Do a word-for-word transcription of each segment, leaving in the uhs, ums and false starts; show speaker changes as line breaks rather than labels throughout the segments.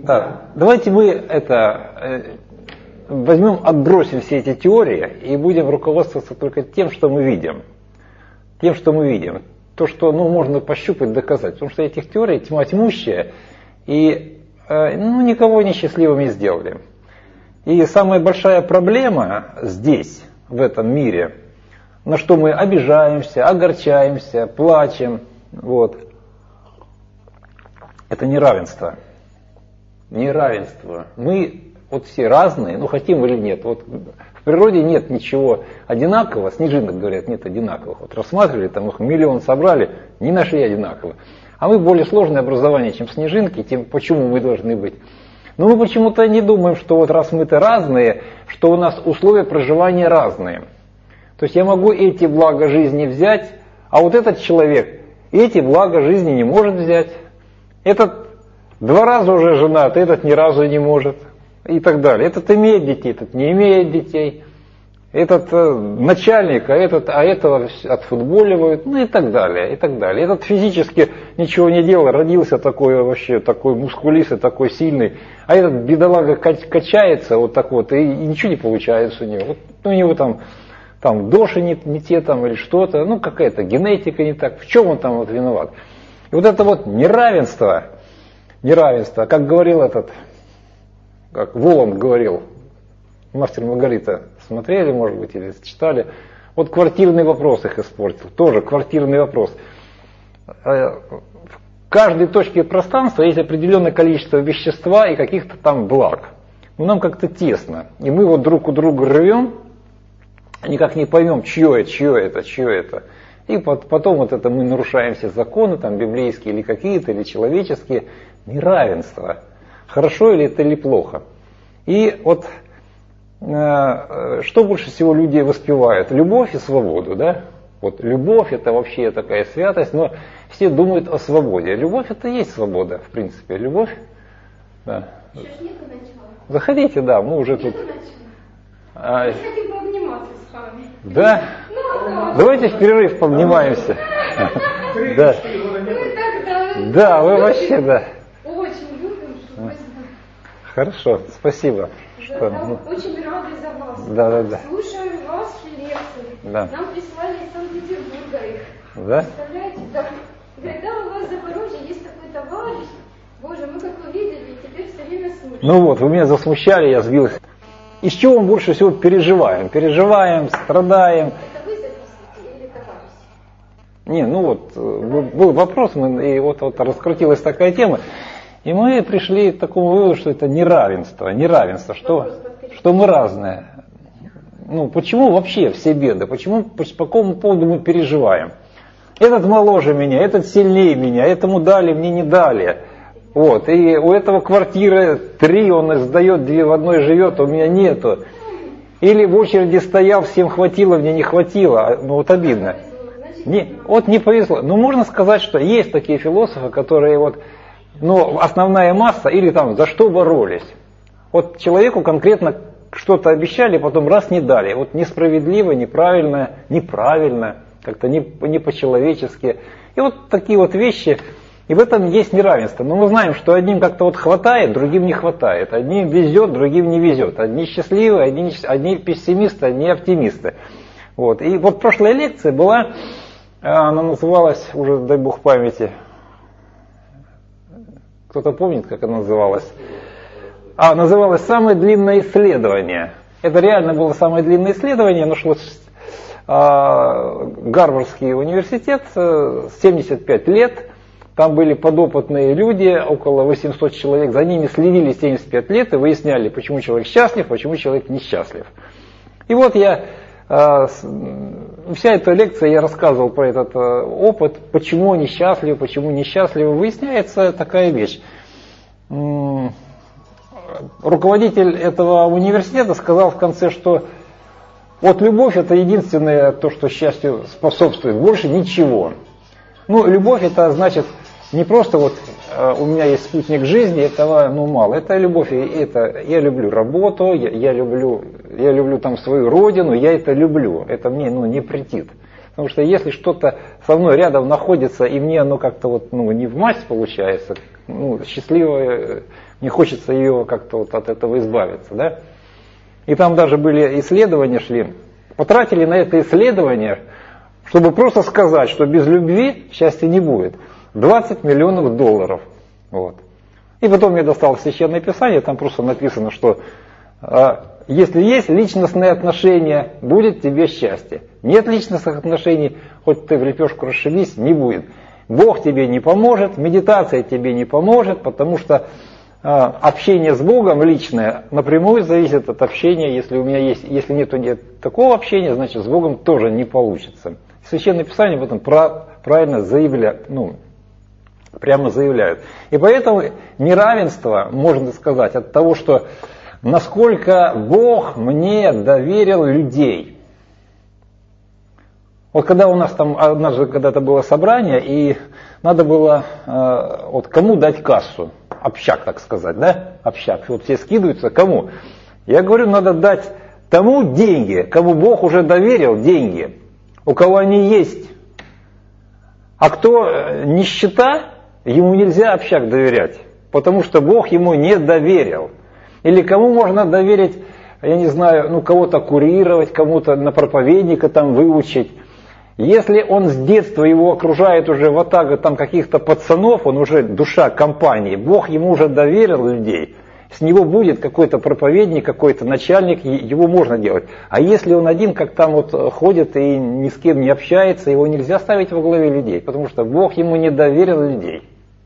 Да. Давайте мы это возьмем, отбросим все эти теории и будем руководствоваться только тем, что мы видим. Тем, что мы видим. То, что ну, можно пощупать, доказать. Потому что этих теорий тьма тьмущая, и ну, никого не счастливыми сделали. И самая большая проблема здесь, в этом мире, на что мы обижаемся, огорчаемся, плачем, вот, это неравенство. Неравенство. Мы вот все разные, ну хотим или нет. Вот в природе нет ничего одинакового, снежинок, говорят, нет одинаковых. Вот рассматривали, там их миллион собрали, не нашли одинаково. А мы более сложное образование, чем снежинки, тем почему мы должны быть. Но мы почему-то не думаем, что вот раз мы-то разные, что у нас условия проживания разные. То есть я могу эти блага жизни взять, а вот этот человек эти блага жизни не может взять. Этот два раза уже женат, этот ни разу не может. И так далее. Этот имеет детей, этот не имеет детей. Этот э, начальник, а, этот, а этого отфутболивают, ну и так далее, и так далее. Этот физически ничего не делал, родился такой вообще, такой мускулистый, такой сильный, а этот бедолага качается вот так вот, и, и ничего не получается у него. Вот, у него там, там доши не, не те там или что-то, ну какая-то генетика не так, в чем он там вот виноват. И вот это вот неравенство, неравенство, как говорил этот, как Воланд говорил, «Мастер и Маргарита», смотрели, может быть, или читали. Вот квартирный вопрос их испортил. Тоже квартирный вопрос. В каждой точке пространства есть определенное количество вещества и каких-то там благ. Но нам как-то тесно. И мы вот друг у друга рвем, никак не поймем, чье это, чье это, чье это. И потом вот это мы нарушаем все законы, там библейские или какие-то, или человеческие. Неравенство. Хорошо или это или плохо. И вот что больше всего люди воспевают? Любовь и свободу, да? Вот любовь это вообще такая святость, но все думают о свободе. Любовь это и есть свобода, в принципе. Любовь, да.
Еще ж нету начала.
Заходите, да, мы уже
нету
тут.
Начала.
А...
Мы хотим пообниматься с вами.
Да?
Ну, да.
Давайте в перерыв пообнимаемся. Да. Да, вы вообще, да.
Очень любим, что
Хорошо, спасибо.
Да, нам очень рады за вас.
Да, да, да.
Слушаем ваши лекции.
Да.
Нам прислали из Санкт-Петербурга их.
Да?
Представляете? Да. Говорят, да, у вас в Запорожье есть такой товарищ. Боже, мы как увидели, и теперь все время слушаем.
Ну вот, вы меня засмущали, я сбилась. Из чего мы больше всего переживаем? Переживаем, страдаем.
Это вы записываете или товарищ?
Не, ну вот, товарищ. Был вопрос, мы, и вот, вот раскрутилась такая тема. И мы пришли к такому выводу, что это неравенство, неравенство, что, что мы разные. Ну, почему вообще все беды? Почему, по, по какому поводу мы переживаем? Этот моложе меня, этот сильнее меня, этому дали, мне не дали. Вот, и у этого квартиры три, он сдает, две в одной живет, а у меня нету. Или в очереди стоял, всем хватило, мне не хватило. Ну вот обидно. Не, вот не повезло. Ну можно сказать, что есть такие философы, которые вот... Но основная масса, или там за что боролись. Вот человеку конкретно что-то обещали, потом раз не дали. Вот несправедливо, неправильно, неправильно, как-то не, не по-человечески. И вот такие вот вещи, и в этом есть неравенство. Но мы знаем, что одним как-то вот хватает, другим не хватает. Одним везет, другим не везет. Одни счастливые, одни, одни пессимисты, одни оптимисты. Вот. И вот прошлая лекция была, она называлась, уже дай бог памяти, кто-то помнит, как она называлась? А, называлась «Самое длинное исследование». Это реально было самое длинное исследование. Оно шло а, Гарвардский университет, семьдесят пять лет. Там были подопытные люди, около восемьсот человек. За ними следили семьдесят пять лет и выясняли, почему человек счастлив, почему человек несчастлив. И вот я... Вся эта лекция, я рассказывал про этот опыт, почему они счастливы, почему несчастливы. Выясняется такая вещь. Руководитель этого университета сказал в конце, что вот любовь это единственное то, что счастью способствует, больше ничего. Ну, любовь это значит не просто вот у меня есть спутник жизни, этого ну мало. Это любовь, это я люблю работу, я, я люблю, я люблю там свою родину, я это люблю. Это мне ну не претит. Потому что если что-то со мной рядом находится, и мне оно как-то вот ну не в масть получается, ну счастливое, не хочется ее как-то вот от этого избавиться, да. И там даже были исследования шли, потратили на это исследование, чтобы просто сказать, что без любви счастья не будет, двадцать миллионов долларов. Вот. И потом я достал Священное Писание, там просто написано, что э, если есть личностные отношения, будет тебе счастье. Нет личностных отношений, хоть ты в лепешку расшибись, не будет. Бог тебе не поможет, медитация тебе не поможет, потому что э, общение с Богом личное напрямую зависит от общения. Если у меня есть, если нет, нет такого общения, значит с Богом тоже не получится. Священное Писание об этом правильно заявляет, ну, прямо заявляют. И поэтому неравенство, можно сказать, от того, что насколько Бог мне доверил людей. Вот когда у нас там однажды когда-то было собрание, и надо было э, вот кому дать кассу, общак, так сказать, да, общак, вот все скидываются, кому? Я говорю, надо дать тому деньги, кому Бог уже доверил деньги, у кого они есть. А кто нищета, ему нельзя общак доверять, потому что Бог ему не доверил. Или кому можно доверить, я не знаю, ну кого-то курировать, кому-то на проповедника там выучить. Если он с детства его окружает уже ватага там каких-то пацанов, он уже душа компании, Бог ему уже доверил людей, с него будет какой-то проповедник, какой-то начальник, его можно делать. А если он один, как там вот ходит и ни с кем не общается, его нельзя ставить во главе людей, потому что Бог ему не доверил людей.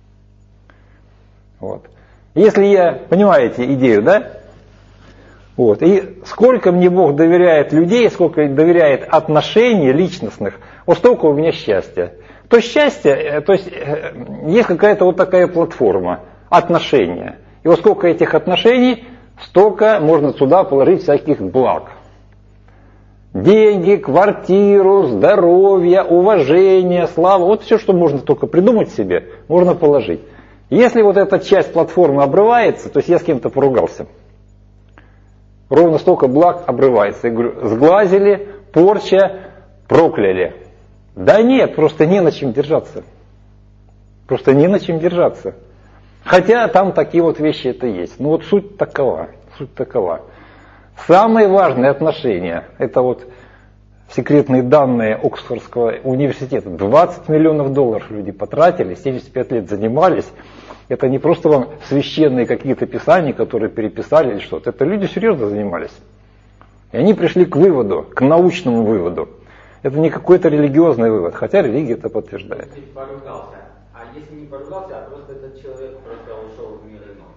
Вот. Если я, понимаете идею, да? Вот. И сколько мне Бог доверяет людей, сколько доверяет отношений личностных, вот столько у меня счастья. То счастье, то есть есть какая-то вот такая платформа, отношения. И вот сколько этих отношений, столько можно сюда положить всяких благ. Деньги, квартиру, здоровье, уважение, славу, вот все, что можно только придумать себе, можно положить. Если вот эта часть платформы обрывается, то есть я с кем-то поругался, ровно столько благ обрывается. Я говорю, сглазили, порча, прокляли. Да нет, просто не на чем держаться. Просто не на чем держаться. Хотя там такие вот вещи это есть. Но вот суть такова. Суть такова. Самые важные отношения, это вот секретные данные Оксфордского университета. двадцать миллионов долларов люди потратили, семьдесят пять лет занимались. Это не просто вам священные какие-то писания, которые переписали или что-то. Это люди серьезно занимались. И они пришли к выводу, к научному выводу. Это не какой-то религиозный вывод, хотя религия это подтверждает.
Если поругался, а если не поругался, а просто этот человек просто ушел в мир иной.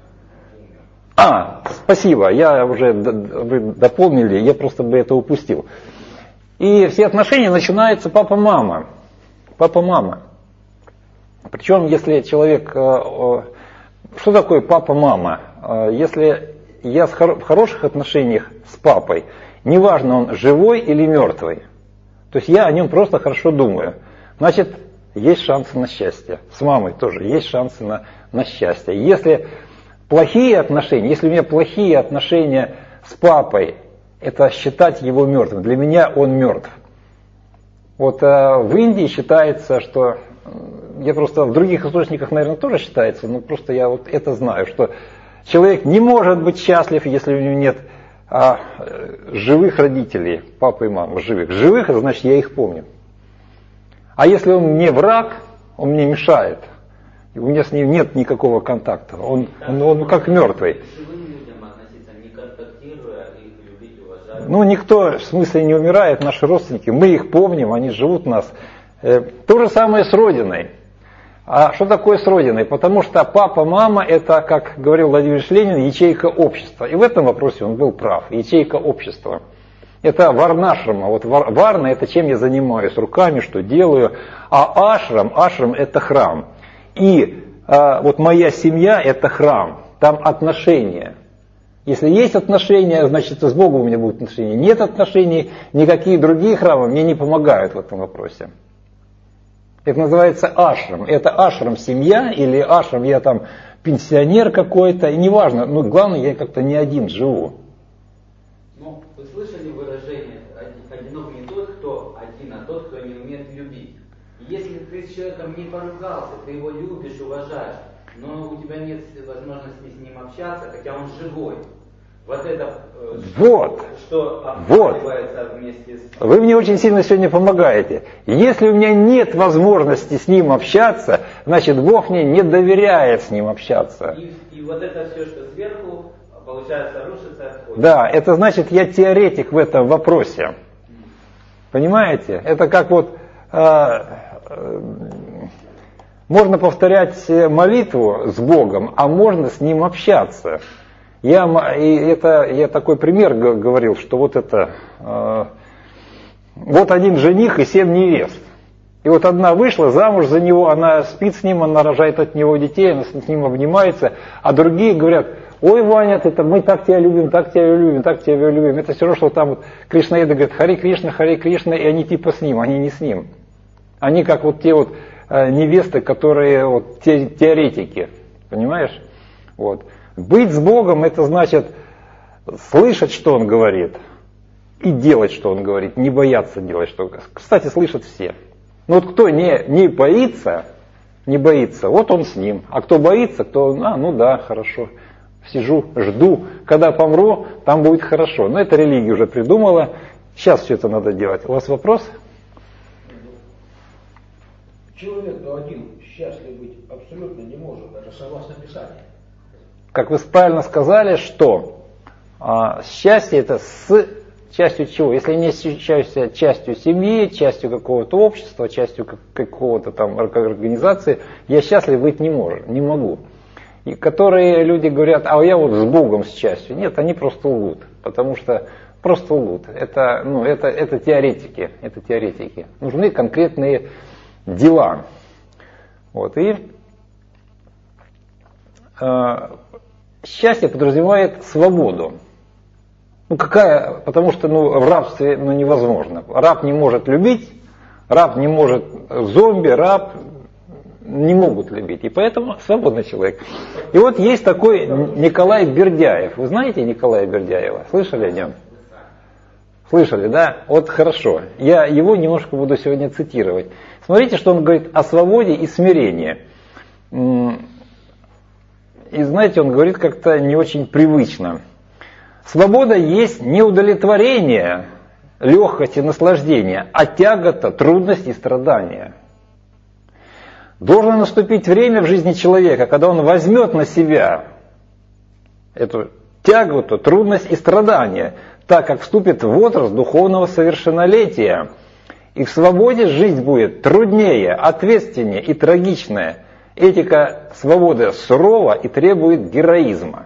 А, спасибо, я уже, вы дополнили, я просто бы это упустил. И все отношения начинаются папа-мама. Папа-мама. Причем, если человек... Что такое папа-мама? Если я в хороших отношениях с папой, неважно, он живой или мертвый, то есть я о нем просто хорошо думаю, значит, есть шансы на счастье. С мамой тоже есть шансы на, на счастье. Если плохие отношения, если у меня плохие отношения с папой, это считать его мертвым. Для меня он мертв. Вот э, в Индии считается, что, я просто в других источниках, наверное, тоже считается, но просто я вот это знаю, что человек не может быть счастлив, если у него нет а, живых родителей, папы и мамы, живых. Живых, это значит, я их помню. А если он мне враг, он мне мешает, и у меня с ним нет никакого контакта, он, он, он как мертвый. Ну, никто, в смысле, не умирает, наши родственники, мы их помним, они живут у нас. Э, то же самое с Родиной. А что такое с Родиной? Потому что папа, мама, это, как говорил Владимир Ильич Ленин, ячейка общества. И в этом вопросе он был прав, ячейка общества. Это варнашрама. Вот вар, варна это чем я занимаюсь, руками, что делаю. А ашрам, ашрам это храм. И а, вот моя семья это храм, там отношения. Если есть отношения, значит с Богом у меня будут отношения. Нет отношений, никакие другие храмы мне не помогают в этом вопросе. Это называется ашрам. Это ашрам семья или ашрам я там пенсионер какой-то. И неважно, но главное я как-то не один живу.
Ну, вы слышали выражение «одинок не тот, кто один, а тот, кто не умеет любить». Если ты с человеком не поругался, ты его любишь, уважаешь, но у тебя нет возможности с ним общаться, хотя он живой. Вот это, э,
Вот.
что
Вот.
обхватывается вместе с...
Вы мне очень сильно сегодня помогаете. Если у меня нет возможности с ним общаться, значит Бог мне не доверяет с ним общаться.
И, и вот это все, что сверху, получается, рушится, отходит.
Да, это значит, я теоретик в этом вопросе. Понимаете? Это как вот э, э, можно повторять молитву с Богом, а можно с ним общаться. Я, и это, я такой пример говорил, что вот это, э, вот один жених и семь невест. И вот одна вышла замуж за него, она спит с ним, она рожает от него детей, она с ним обнимается, а другие говорят: ой, Ваня, это мы так тебя любим, так тебя любим, так тебя любим. Это все равно, что там вот кришнаиды говорят: Хари Кришна, Хари Кришна, и они типа с ним, они не с ним. Они как вот те вот э, невесты, которые вот те, теоретики, понимаешь? Вот. Быть с Богом — это значит слышать, что Он говорит, и делать, что Он говорит, не бояться делать, что Он говорит. Кстати, слышат все. Но вот кто не, не боится, не боится, вот он с ним. А кто боится, кто, а, ну да, хорошо, сижу, жду, когда помру, там будет хорошо. Но это религия уже придумала, сейчас все это надо делать. У вас вопрос?
Человек один счастлив быть абсолютно не может, даже согласно Писанию.
Как вы правильно сказали, что а, счастье — это с частью чего? Если не счастье частью семьи, частью какого-то общества, частью какого-то там организации, я счастлив быть не, может, не могу. И которые люди говорят: а я вот с Богом с частью. Нет, они просто лгут, потому что просто лгут. Это, ну, это, это теоретики, это теоретики. Нужны конкретные дела. Вот, и э, счастье подразумевает свободу. Ну какая, потому что ну, в рабстве ну, невозможно. Раб не может любить, раб не может, зомби, раб не могут любить. И поэтому свободный человек. И вот есть такой Николай Бердяев. Вы знаете Николая Бердяева? Слышали о нем? Слышали, да? Вот хорошо. Я его немножко буду сегодня цитировать. Смотрите, что он говорит о свободе и смирении. И знаете, он говорит как-то не очень привычно. Свобода есть не удовлетворение, легкость и наслаждение, а тягота, трудность и страдания. Должно наступить время в жизни человека, когда он возьмет на себя эту тяготу, трудность и страдания, так как вступит в возраст духовного совершеннолетия. И в свободе жизнь будет труднее, ответственнее и трагичная. Этика свободы сурова и требует героизма.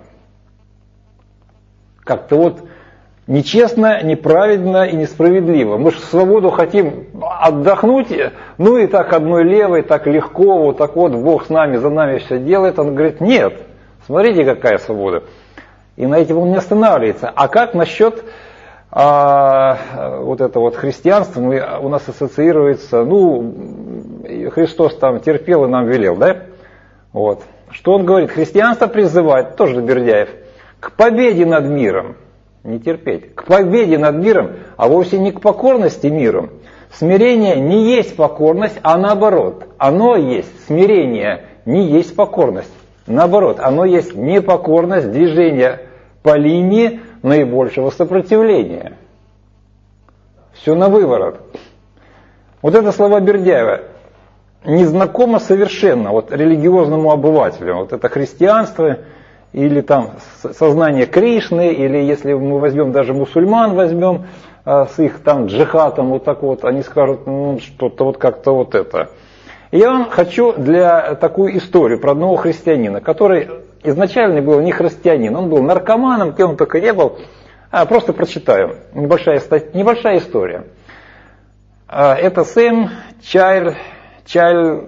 Как-то вот нечестно, неправедно и несправедливо. Мы же свободу хотим отдохнуть, ну и так одной левой, так легко, вот так вот Бог с нами, за нами все делает. Он говорит: нет, смотрите, какая свобода. И на этом он не останавливается. А как насчет а, вот это вот христианство, мы, у нас ассоциируется, ну, Христос там терпел и нам велел, да? Вот. Что он говорит? Христианство призывает, тоже Бердяев, к победе над миром, не терпеть, к победе над миром, а вовсе не к покорности миру. Смирение не есть покорность, а наоборот. Оно есть смирение, не есть покорность. Наоборот, оно есть непокорность движения по линии наибольшего сопротивления. Все на выворот. Вот это слова Бердяева незнакомо совершенно вот религиозному обывателю. Вот это христианство или там сознание Кришны, или если мы возьмем даже мусульман, возьмем а, с их там джихадом, вот так вот, они скажут, ну что-то вот как-то вот это. И я вам хочу для такую историю про одного христианина, который изначально был не христианин, он был наркоманом, кем он только не был. А, просто прочитаю, небольшая, небольшая история. А, это Сэм Чайль, Чайль,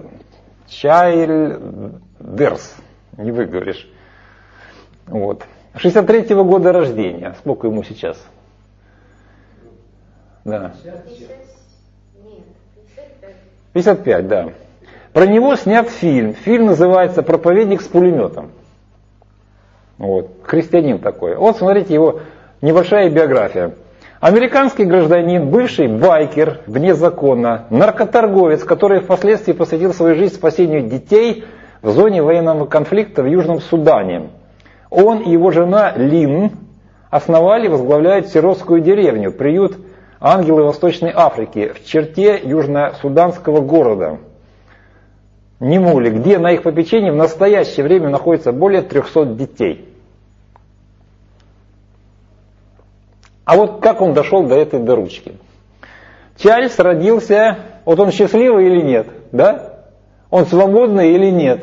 Чайльдерс, не выговоришь. Вот. шестьдесят третьего года рождения. Сколько ему сейчас? Да. пятьдесят пять, да. Про него снят фильм. Фильм называется «Проповедник с пулеметом». Вот. Христианин такой. Вот смотрите его небольшая биография. Американский гражданин, бывший байкер вне закона, наркоторговец, который впоследствии посвятил свою жизнь спасению детей, в зоне военного конфликта в Южном Судане. Он и его жена Лин основали и возглавляют сиротскую деревню, приют «Ангелы Восточной Африки» в черте южно-суданского города Немули, где на их попечении в настоящее время находится более трехсот детей. А вот как он дошел до этой доручки? Чарльз родился, вот он счастливый или нет, да? Он свободный или нет?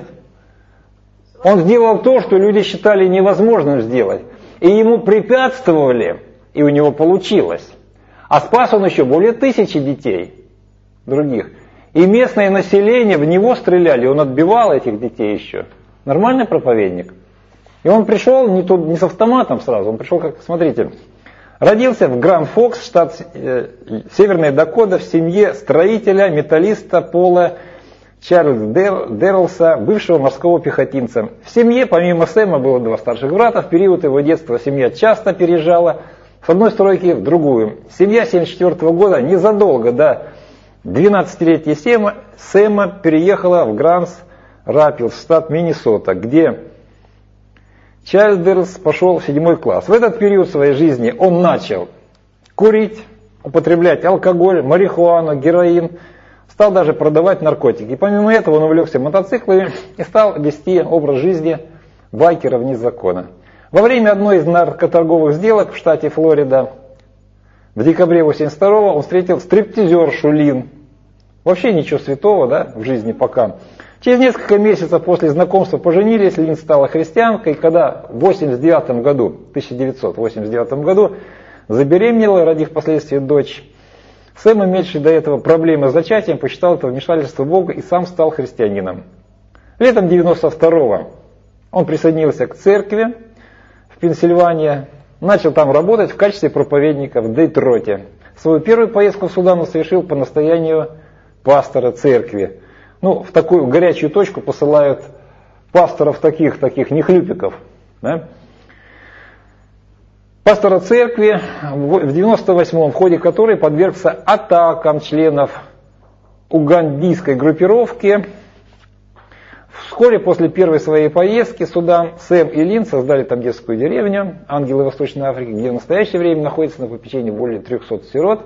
Он сделал то, что люди считали невозможным сделать. И ему препятствовали, и у него получилось. А спас он еще более тысячи детей других. И местное население в него стреляли, он отбивал этих детей еще. Нормальный проповедник. И он пришел не, тут, не с автоматом сразу, он пришел, как, смотрите, родился в Гранд-Фокс, штат э, Северная Дакота, в семье строителя, металлиста Пола Чарльза Дерлса, бывшего морского пехотинца. В семье, помимо Сэма, было два старших брата. В период его детства семья часто переезжала с одной стройки в другую. Семья семьдесят четвёртого года, незадолго до двенадцатилетия Сэма, Сэма переехала в Гранд-Рапидс, штат Миннесота, где Чарльз Дерлс пошел в седьмой класс. В этот период своей жизни он начал курить, употреблять алкоголь, марихуану, героин, стал даже продавать наркотики. И помимо этого он увлекся мотоциклами и стал вести образ жизни байкера вне закона. Во время одной из наркоторговых сделок в штате Флорида в декабре восемьдесят второго он встретил стриптизершу Лин. Вообще ничего святого, да, в жизни пока. Через несколько месяцев после знакомства поженились, Лин стала христианкой, и когда в восемьдесят девятом году, тысяча девятьсот восемьдесят девятом году забеременела, родив впоследствии дочь, Сэм, имевший до этого проблемы с зачатием, посчитал это вмешательство Бога и сам стал христианином. Летом девяносто второго он присоединился к церкви в Пенсильвании, начал там работать в качестве проповедника в Детройте. Свою первую поездку в Судан он совершил по настоянию пастора церкви. Ну, в такую горячую точку посылают пасторов таких, таких нехлюпиков. Да? Пастора церкви в девяносто восьмом, в ходе которой подвергся атакам членов угандийской группировки. Вскоре после первой своей поездки в Судан Сэм и Лин создали там детскую деревню «Ангелы Восточной Африки», где в настоящее время находится на попечении более трехсот сирот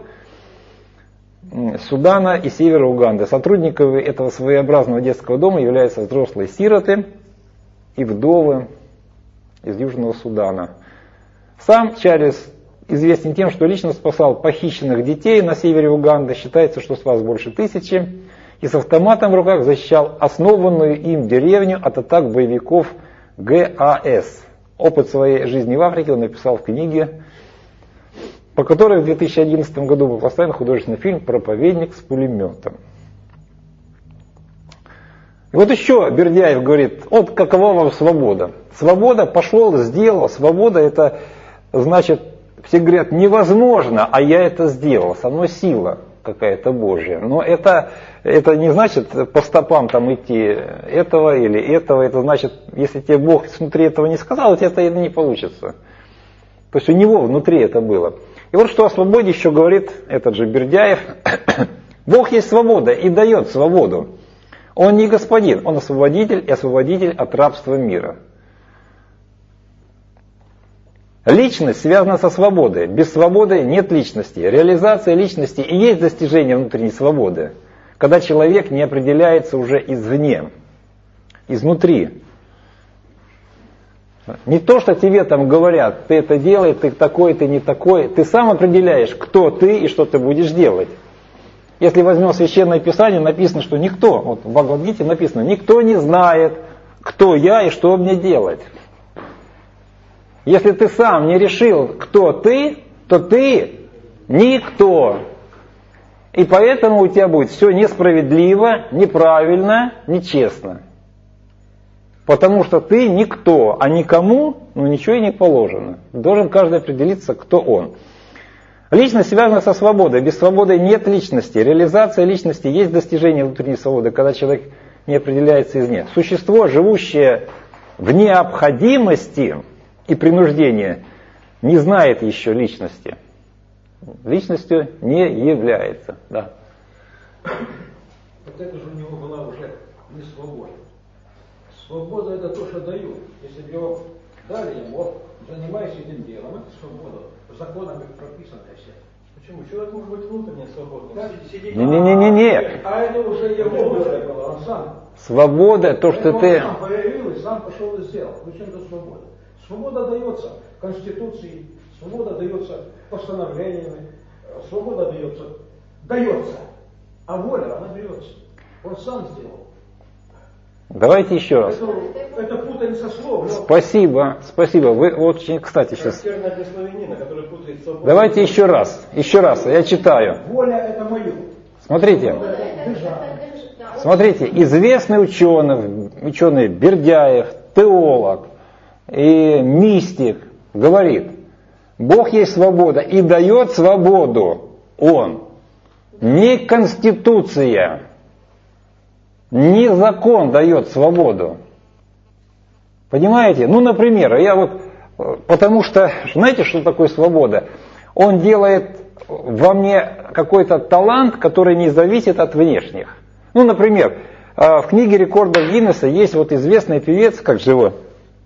Судана и севера Уганды. Сотрудниками этого своеобразного детского дома являются взрослые сироты и вдовы из Южного Судана. Сам Чарльз известен тем, что лично спасал похищенных детей на севере Уганды. Считается, что спас больше тысячи. И с автоматом в руках защищал основанную им деревню от атак боевиков ГАС. Опыт своей жизни в Африке он написал в книге, по которой в две тысячи одиннадцатом году был поставлен художественный фильм «Проповедник с пулеметом». И вот еще Бердяев говорит, вот какова вам свобода. Свобода, пошел, сделал. Свобода это значит, все говорят, невозможно, а я это сделал. Со мной сила какая-то Божья. Но это, это не значит по стопам там идти этого или этого. Это значит, если тебе Бог внутри этого не сказал, у тебя это не получится. То есть у него внутри это было. И вот что о свободе еще говорит этот же Бердяев. Бог есть свобода и дает свободу. Он не господин, он освободитель и освободитель от рабства мира. Личность связана со свободой. Без свободы нет личности. Реализация личности и есть достижение внутренней свободы. Когда человек не определяется уже извне, изнутри. Не то, что тебе там говорят, ты это делай, ты такой, ты не такой. Ты сам определяешь, кто ты и что ты будешь делать. Если возьмем Священное Писание, написано, что никто, вот в Бхагавад-гите написано, никто не знает, кто я и что мне делать. Если ты сам не решил, кто ты, то ты никто. И поэтому у тебя будет все несправедливо, неправильно, нечестно. Потому что ты никто, а никому ну, ничего и не положено. Должен каждый определиться, кто он. Личность связана со свободой. Без свободы нет личности. Реализация личности есть достижение внутренней свободы, когда человек не определяется извне. Существо, живущее в необходимости и принуждении, не знает еще личности. Личностью не является. Да.
Вот это же у него была уже не свобода. Свобода это то, что дают. Если бы его дали ему, занимайся этим делом, это свобода. Законами прописанная вся.
Почему? Человек может быть внутренне свободным. Сидеть...
Не-не-не-не.
А это уже его воля была, он сам.
Свобода, то, что
он
ты...
сам проявил и сам пошел и сделал. Причем это свобода. Свобода дается Конституцией, свобода дается постановлениями, свобода дается, дается, а воля, она берется. Он сам сделал.
Давайте еще раз.
Это, это путаница слов.
Спасибо, спасибо. Вы очень, кстати, сейчас...
Характерно для славянина, который путает свободу.
Давайте еще раз, еще раз, я читаю.
Воля это мое.
Смотрите. Смотрите, известный ученый, ученый Бердяев, теолог и мистик говорит, Бог есть свобода и дает свободу Он. Не Конституция, не закон дает свободу. Понимаете? Ну, например, я вот, потому что, знаете, что такое свобода? Он делает во мне какой-то талант, который не зависит от внешних. Ну, например, в книге рекордов Гиннесса есть вот известный певец, как же его,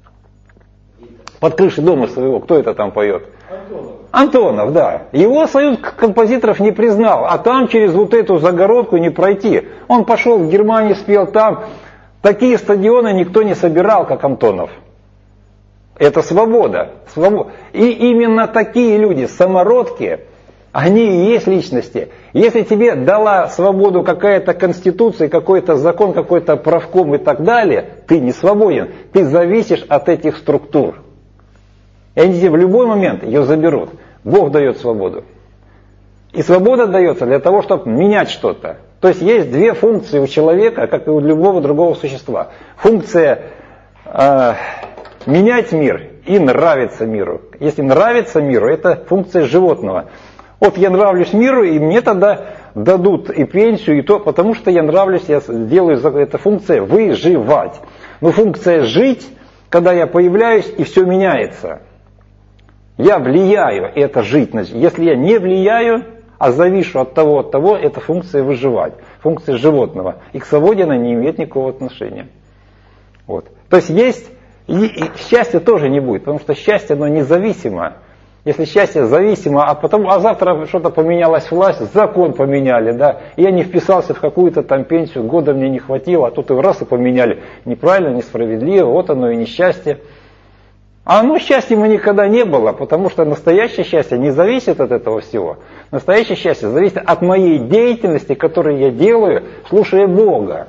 под крышей дома своего, кто это там поет?
Антонов.
Антонов, да. Его союз композиторов не признал, а там через вот эту загородку не пройти. Он пошел в Германию, спел там. Такие стадионы никто не собирал, как Антонов. Это свобода. свобода. И именно такие люди, самородки, они и есть личности. Если тебе дала свободу какая-то конституция, какой-то закон, какой-то правком и так далее, ты не свободен. Ты зависишь от этих структур. И они тебе в любой момент ее заберут. Бог дает свободу. И свобода дается для того, чтобы менять что-то. То есть есть две функции у человека, как и у любого другого существа. Функция э, менять мир и нравиться миру. Если нравится миру, это функция животного. Вот я нравлюсь миру, и мне тогда дадут и пенсию, и то, потому что я нравлюсь, я делаю, это функция выживать. Но функция жить, когда я появляюсь, и все меняется. Я влияю, и это жить. Если я не влияю, а завишу от того, от того, это функция выживать, функция животного. И к свободе она не имеет никакого отношения. Вот. То есть есть, и, и счастья тоже не будет, потому что счастье, оно независимо. Если счастье зависимо, а потом, а завтра что-то поменялась власть, закон поменяли, да, и я не вписался в какую-то там пенсию, года мне не хватило, а тут и в раз и поменяли. Неправильно, несправедливо, вот оно и несчастье. А оно счастьем и никогда не было, потому что настоящее счастье не зависит от этого всего. Настоящее счастье зависит от моей деятельности, которую я делаю, слушая Бога.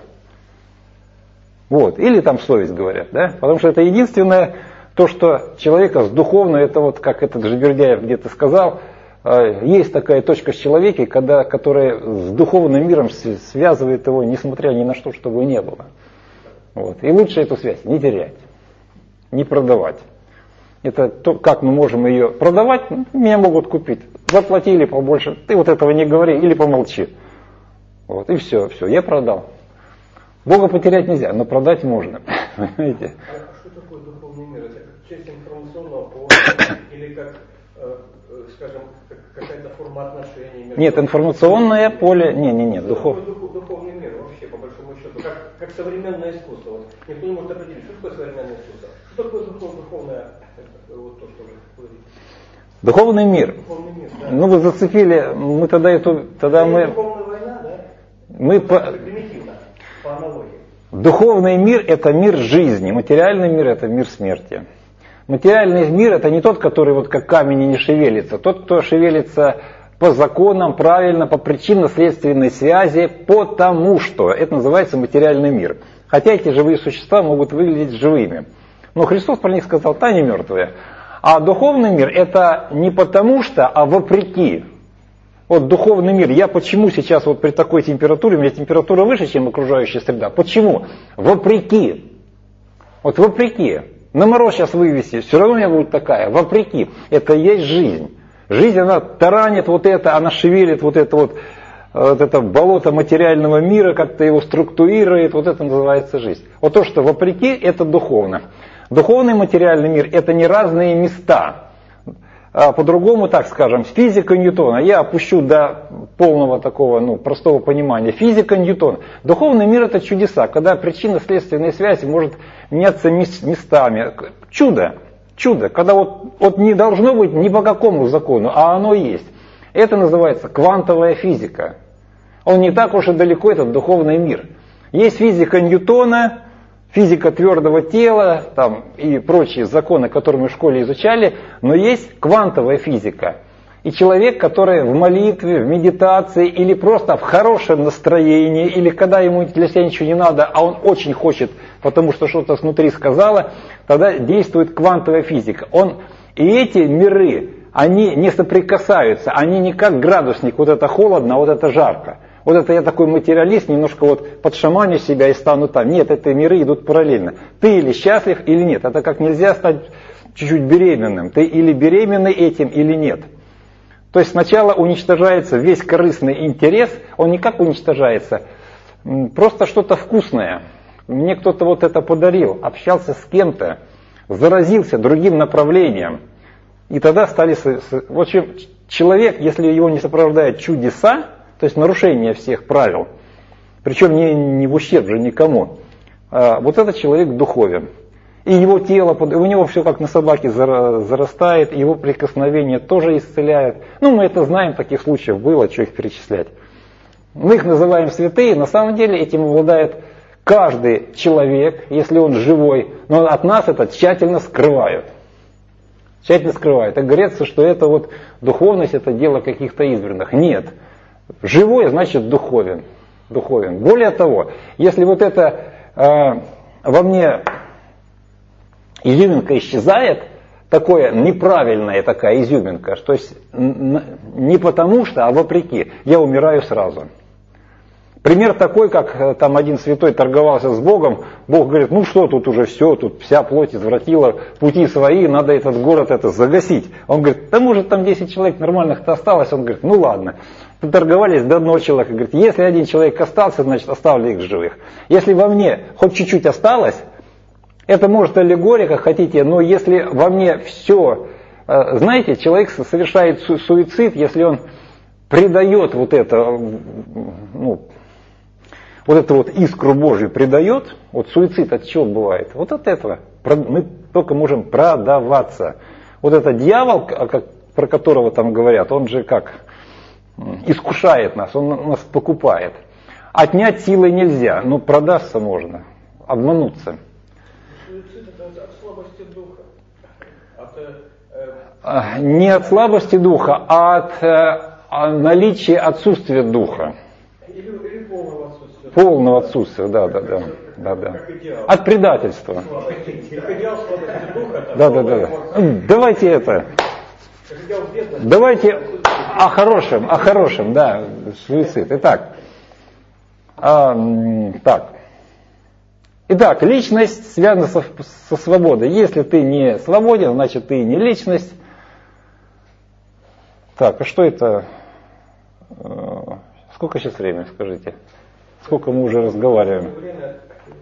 Вот. Или там совесть говорят, да? Потому что это единственное, то, что человека с духовной, это вот как этот же Бердяев где-то сказал, есть такая точка в человеке, когда, которая с духовным миром связывает его, несмотря ни на что, чтобы не было. Вот. И лучше эту связь не терять, не продавать. Это то, как мы можем ее продавать, меня могут купить. Заплатили побольше, ты вот этого не говори или помолчи. Вот, и все, все, я продал. Бога потерять нельзя, но продать можно. Понимаете?
А что такое духовный мир? Это как часть информационного поля или как, э, скажем, как какая-то форма отношений? Между...
Нет, информационное поле, не, не, не, духов...
дух, духовный мир вообще, по большому счету, как, как современное искусство. Вот. Никто не может определить, что такое современное искусство, что такое духов, духовное, вот то, что вы говорите.
Духовный мир.
Духовный мир, да.
Ну вы зацепили, мы тогда эту, тогда
это
мы...
Духовная война, да?
Мы по...
Примитивно, по аналогии.
Духовный мир – это мир жизни, материальный мир – это мир смерти. Материальный мир – это не тот, который вот как камень и не шевелится, тот, кто шевелится по законам, правильно, по причинно-следственной связи, потому что это называется материальный мир. Хотя эти живые существа могут выглядеть живыми. Но Христос про них сказал, та не мертвые. А духовный мир – это не потому что, а вопреки. Вот духовный мир, я почему сейчас вот при такой температуре, у меня температура выше, чем окружающая среда. Почему? Вопреки. Вот вопреки. На мороз сейчас вывести, все равно у меня будет такая. Вопреки. Это и есть жизнь. Жизнь, она таранит вот это, она шевелит вот это вот, вот это болото материального мира, как-то его структурирует, вот это называется жизнь. Вот то, что вопреки, это духовно. Духовный материальный мир – это не разные места. А по-другому, так скажем, физика Ньютона, я опущу до полного такого, ну, простого понимания. Физика Ньютона. Духовный мир – это чудеса, когда причинно-следственная связь может меняться местами. Чудо, чудо, когда вот, вот не должно быть ни по какому закону, а оно есть. Это называется квантовая физика. Он не так уж и далеко, этот духовный мир. Есть физика Ньютона, физика твердого тела там, и прочие законы, которые мы в школе изучали, но есть квантовая физика. И человек, который в молитве, в медитации или просто в хорошем настроении, или когда ему для себя ничего не надо, а он очень хочет, потому что что-то снутри сказала, тогда действует квантовая физика. Он, и эти миры, они не соприкасаются, они не как градусник, вот это холодно, а вот это жарко. Вот это я такой материалист, немножко вот подшаманю себя и стану там. Нет, эти миры идут параллельно. Ты или счастлив, или нет. Это как нельзя стать чуть-чуть беременным. Ты или беременный этим, или нет. То есть сначала уничтожается весь корыстный интерес, он не как уничтожается, просто что-то вкусное. Мне кто-то вот это подарил, общался с кем-то, заразился другим направлением. И тогда стали... В общем, человек, если его не сопровождают чудеса, то есть нарушение всех правил, причем не, не в ущерб же никому, а вот этот человек духовен. И его тело, у него все как на собаке зарастает, его прикосновение тоже исцеляет. Ну, мы это знаем, таких случаев было, что их перечислять. Мы их называем святые, на самом деле этим обладает каждый человек, если он живой, но от нас это тщательно скрывают. Тщательно скрывают. И говорится, что это вот духовность, это дело каких-то избранных. Нет. Живой значит духовен. Духовен. Более того, если вот это э, во мне изюминка исчезает, такое неправильная такая изюминка, то есть не потому что, а вопреки, я умираю сразу. Пример такой, как там один святой торговался с Богом, Бог говорит, ну что тут уже все, тут вся плоть извратила пути свои, надо этот город это загасить. Он говорит, да может там десять человек нормальных-то осталось, он говорит, ну ладно. Торговались до одного человека, говорит, если один человек остался, значит оставлю их живых. Если во мне хоть чуть-чуть осталось, это может аллегория, как хотите, но если во мне все, знаете, человек совершает суицид, если он предает вот это, ну, вот эту вот искру Божью предает, вот суицид от чего бывает? Вот от этого. Мы только можем продаваться. Вот этот дьявол, про которого там говорят, он же как искушает нас, он нас покупает. Отнять силой нельзя, но продаться можно, обмануться.
Суицид это от слабости духа. От, э,
Не от слабости духа, а от э, наличия отсутствия духа.
Или, или полного отсутствия.
Полного отсутствия, да, да, да. да, да. От предательства.
Идеал слабости духа.
Да, да, да. Давайте это. Давайте о хорошем, о хорошем, да, суицид. Итак, а, так. Итак, личность связана со, со свободой. Если ты не свободен, значит ты не личность. Так, а что это? Сколько сейчас времени, скажите? Сколько мы уже разговариваем?
Время,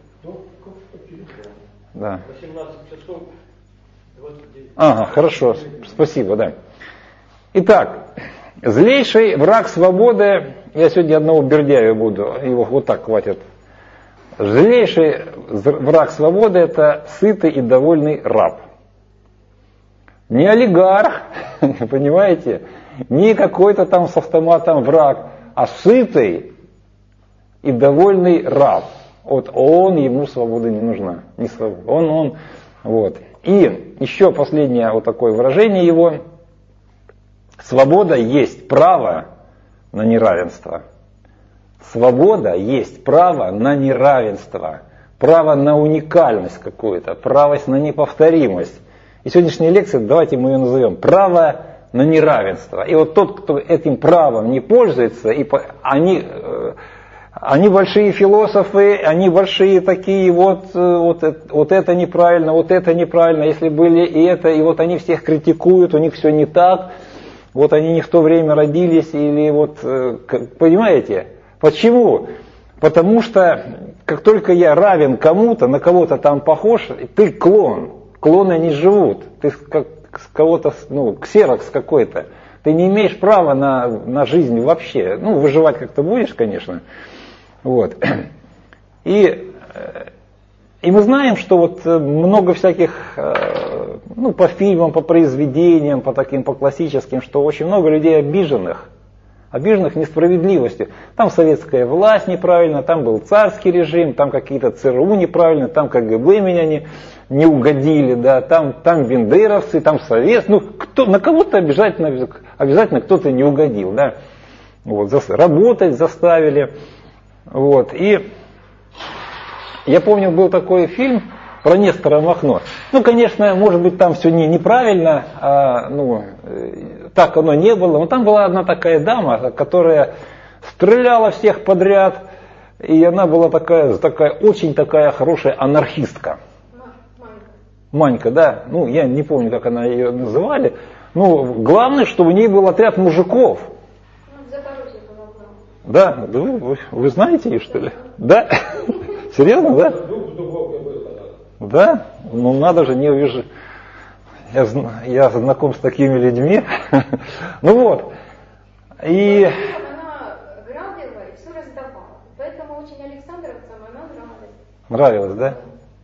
да.
восемнадцать часов двадцать девять.
Ага, хорошо, спасибо, да. Итак, злейший враг свободы, я сегодня одного бердяя буду, его вот так хватит. Злейший враг свободы это сытый и довольный раб. Не олигарх, понимаете, не какой-то там с автоматом враг, а сытый и довольный раб. Вот он, ему свобода не нужна. Не свобода. Он, он, вот. И еще последнее вот такое выражение его. Свобода есть право на неравенство. Свобода есть право на неравенство. Право на уникальность какую-то. Право на неповторимость. И сегодняшняя лекция, давайте мы ее назовем право на неравенство. И вот тот, кто этим правом не пользуется, и они, они большие философы, они большие такие, вот, вот, вот это неправильно, вот это неправильно, если были и это, и вот они всех критикуют, у них все не так, вот они не в то время родились, или вот, понимаете, почему? Потому что как только я равен кому-то, на кого-то там похож, ты клон, клоны не живут, ты как с кого-то, ну, ксерокс какой-то. Ты не имеешь права на, на жизнь вообще. Ну, выживать как-то будешь, конечно. Вот. И И мы знаем, что вот много всяких, ну, по фильмам, по произведениям, по таким, по классическим, что очень много людей обиженных, обиженных несправедливостью. Там советская власть неправильно, там был царский режим, там какие-то ЦРУ неправильно, там КГБ меня не, не угодили, да, там, там бендеровцы, там совет, ну, кто, на кого-то обязательно, обязательно кто-то не угодил, да. Вот, за, работать заставили, вот, и... Я помню, был такой фильм про Нестора Махно. Ну, конечно, может быть, там все не, неправильно, а, ну, так оно не было. Но там была одна такая дама, которая стреляла всех подряд, и она была такая, такая очень такая хорошая анархистка.
Манька.
Манька, да. Ну, я не помню, как она ее называли. Ну, главное, что у ней был отряд мужиков.
Ну, в Запорожье была главная.
Да, да вы, вы, вы знаете ее, что ли? Да? Серьезно, да? Да? Ну надо же, не вижу. Я, я знаком с такими людьми. Ну вот. И...
Она грабила и все раздавала. Поэтому очень Александровцам она нравилась.
Нравилось, да?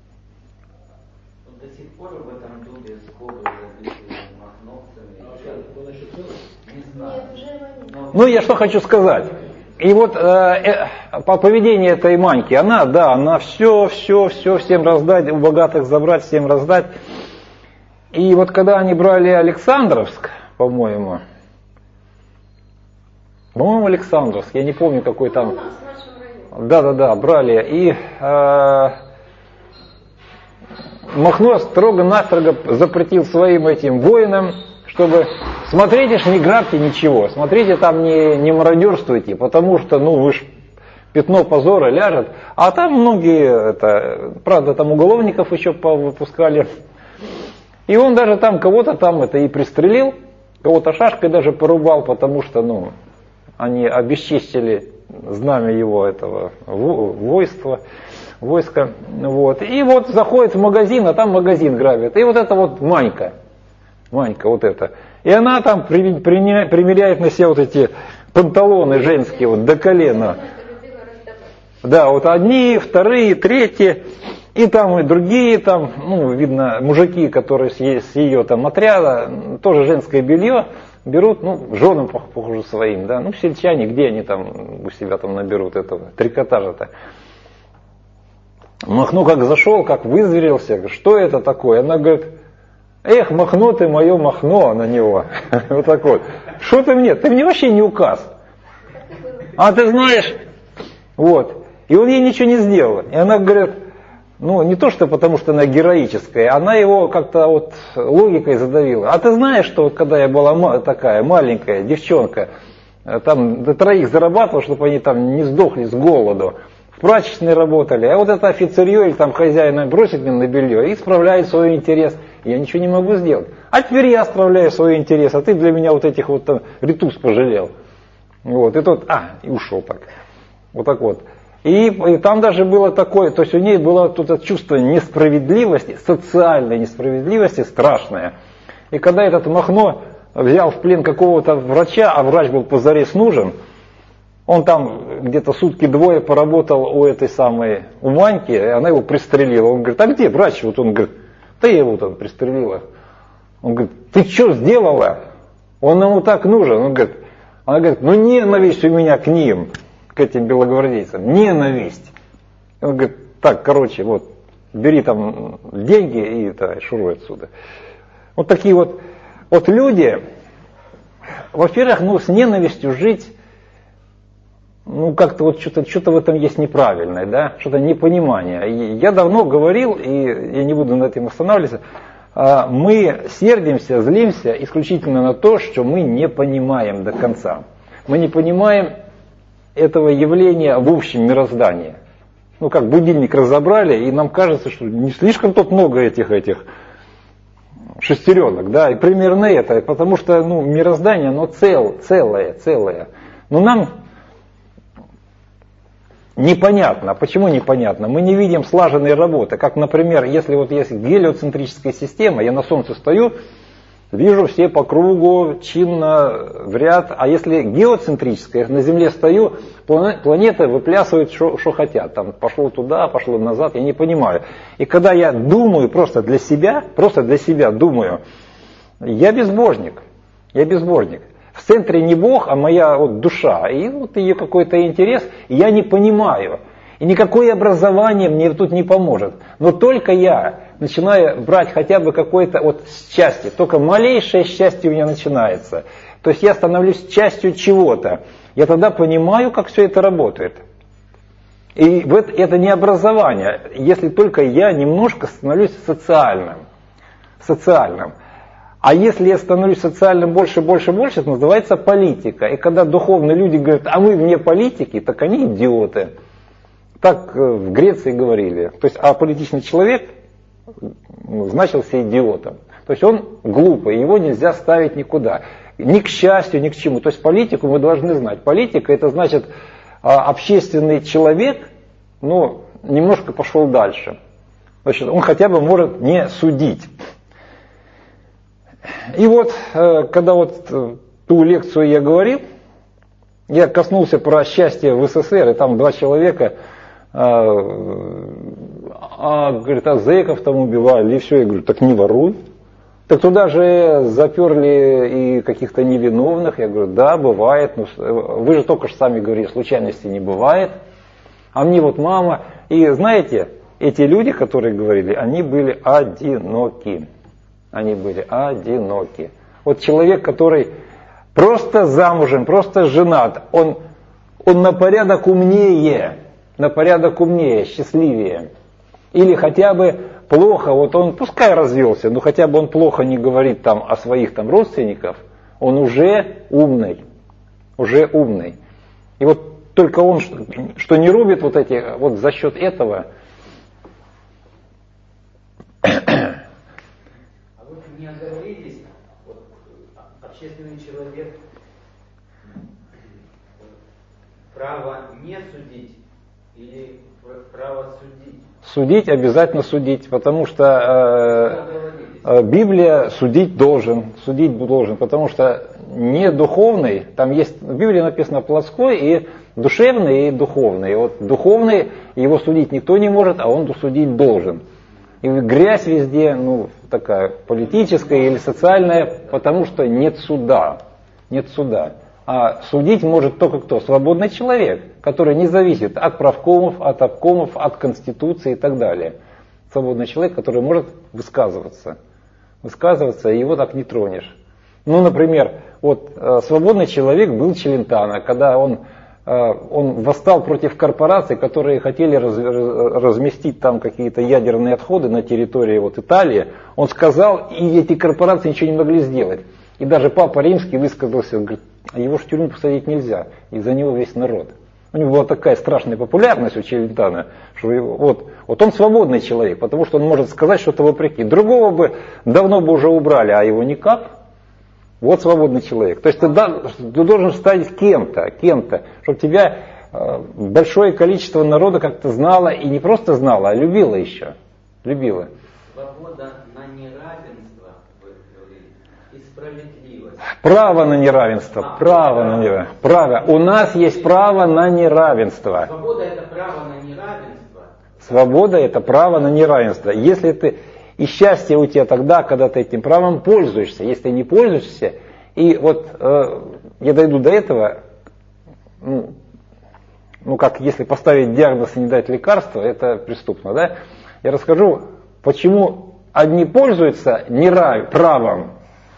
До сих пор в этом дубе скобы забиты махновцами. Не знаю.
Нет, уже его нет.
Ну я что хочу сказать. И вот э, э, по поведению этой Маньки, она, да, она все, все, все всем раздать, у богатых забрать, всем раздать. И вот когда они брали Александровск, по-моему, по-моему, Александровск, я не помню, какой там.
У нас, в нашем районе.
Да-да-да, брали. И э, Махно строго-настрого запретил своим этим воинам, чтобы... Смотрите ж, не грабьте ничего, смотрите там не, не мародерствуйте, потому что, ну, вы ж пятно позора ляжет. А там многие, это, правда, там уголовников еще выпускали. И он даже там кого-то там это и пристрелил, кого-то шашкой даже порубал, потому что, ну, они обесчестили знамя его этого войска. войска. Вот. И вот заходит в магазин, а там магазин грабит. И вот это вот Манька. Манька вот это. И она там примеряет на себя вот эти панталоны женские вот до колена. Да, вот одни, вторые, третьи. И там и другие, там, ну, видно, мужики, которые с ее там отряда, тоже женское белье берут, ну, женам, похоже, своим, да. Ну, сельчане, где они там у себя там наберут этого трикотажа-то. Махно как зашел, как вызверился, что это такое? Она говорит: эх, Махно ты мое Махно на него. Вот так вот. Что ты мне? Ты мне вообще не указ. А ты знаешь, вот. И он ей ничего не сделал. И она говорит, ну не то что потому, что она героическая, она его как-то вот логикой задавила. А ты знаешь, что вот когда я была такая маленькая девчонка, там до троих зарабатывала, чтобы они там не сдохли с голоду. В прачечной работали. А вот это офицерье или там хозяин бросит мне на белье и исправляет свой интерес. Я ничего не могу сделать. А теперь я исправляю свой интерес, а ты для меня вот этих вот там ритус пожалел. Вот, и тот, а, и ушел так. Вот так вот. И, и там даже было такое, то есть у ней было тут это чувство несправедливости, социальной несправедливости страшное. И когда этот Махно взял в плен какого-то врача, а врач был позарез нужен, он там где-то сутки-двое поработал у этой самой, у Маньки, и она его пристрелила. Он говорит, а где врач? Вот он говорит, да я его там пристрелила. Он говорит, ты что сделала? Он ему так нужен. Он говорит, она говорит, ну ненависть у меня к ним, к этим белогвардейцам, ненависть. Он говорит, так, короче, вот, бери там деньги и это, шуруй отсюда. Вот такие вот, вот люди, во-первых, ну с ненавистью жить, ну как-то вот что-то, что-то в этом есть неправильное, да, что-то непонимание. И я давно говорил, и я не буду на этом останавливаться, мы сердимся, злимся исключительно на то, что мы не понимаем до конца. Мы не понимаем этого явления в общем мироздании. Ну как будильник разобрали, и нам кажется, что не слишком тут много этих, этих шестеренок, да, и примерно это, потому что ну, мироздание, оно цел, целое, целое. Но нам непонятно. Почему непонятно? Мы не видим слаженной работы. Как, например, если вот есть гелиоцентрическая система, я на Солнце стою, Вижу все по кругу, чинно, в ряд. А если геоцентрическое, на Земле стою, планеты выплясывают, что хотят. Там пошло туда, пошло назад, я не понимаю. И когда я думаю просто для себя, просто для себя думаю, я безбожник, я безбожник. В центре не Бог, а моя вот душа. И вот ее какой-то интерес, и я не понимаю. И никакое образование мне тут не поможет. Но только я начинаю брать хотя бы какое-то вот счастье, только малейшее счастье у меня начинается. То есть я становлюсь частью чего-то. Я тогда понимаю, как все это работает. И это не образование, если только я немножко становлюсь социальным. Социальным. А если я становлюсь социальным больше, больше, больше, это называется политика. И когда духовные люди говорят, а мы вне политики, так они идиоты. Так в Греции говорили. То есть аполитичный человек значился идиотом. То есть он глупый, его нельзя ставить никуда. Ни к счастью, ни к чему. То есть политику мы должны знать. Политика это значит общественный человек, но немножко пошел дальше. Значит, он хотя бы может не судить. И вот, когда вот ту лекцию я говорил, я коснулся про счастье в СССР, и там два человека, а, а, говорит, а зэков там убивали, и все. Я говорю, так не воруй. Так туда же заперли и каких-то невиновных. Я говорю, да, бывает. Но вы же только что сами говорили, случайностей не бывает. А мне вот мама. И знаете, эти люди, которые говорили, они были одиноки. Они были одиноки. Вот человек, который просто замужем, просто женат, он, он на порядок умнее, на порядок умнее, счастливее. Или хотя бы плохо, вот он, пускай развелся, но хотя бы он плохо не говорит там о своих там родственниках, он уже умный, уже умный. И вот только он, что, что не рубит вот эти, вот за счет этого.
А вот не оговорились, вот, общественный человек, право не судить или право судить?
Судить, обязательно судить, потому что э, Библия судить должен, судить должен, потому что не духовный, там есть, в Библии написано плотской и душевный, и духовный. И вот духовный, его судить никто не может, а он судить должен. И грязь везде, ну, такая политическая или социальная, потому что нет суда, нет суда. А судить может только кто? Свободный человек, который не зависит от правкомов, от обкомов, от конституции и так далее. Свободный человек, который может высказываться. Высказываться, и его так не тронешь. Ну, например, вот свободный человек был Челентано, когда он, он восстал против корпораций, которые хотели раз, разместить там какие-то ядерные отходы на территории вот Италии. Он сказал, и эти корпорации ничего не могли сделать. И даже Папа Римский высказался, говорит, его в тюрьму посадить нельзя, из-за него весь народ. У него была такая страшная популярность у Челентано, что его, вот, вот он свободный человек, потому что он может сказать что-то вопреки. Другого бы давно бы уже убрали, а его никак. Вот свободный человек. То есть ты, да, ты должен стать кем-то, кем-то, чтобы тебя э, большое количество народа как-то знало, и не просто знало, а любило еще. Любило.
Свобода на неравенство, вы говорили, и справедливость.
Право на неравенство, а, право на неравенство. Право. У нас есть право на неравенство.
Свобода это право на неравенство.
Свобода это право на неравенство. Если ты, и счастье у тебя тогда, когда ты этим правом пользуешься. Если ты не пользуешься, и вот э, я дойду до этого, ну, ну как если поставить диагноз и не дать лекарства, это преступно, да? Я расскажу, почему одни пользуются нерав... правом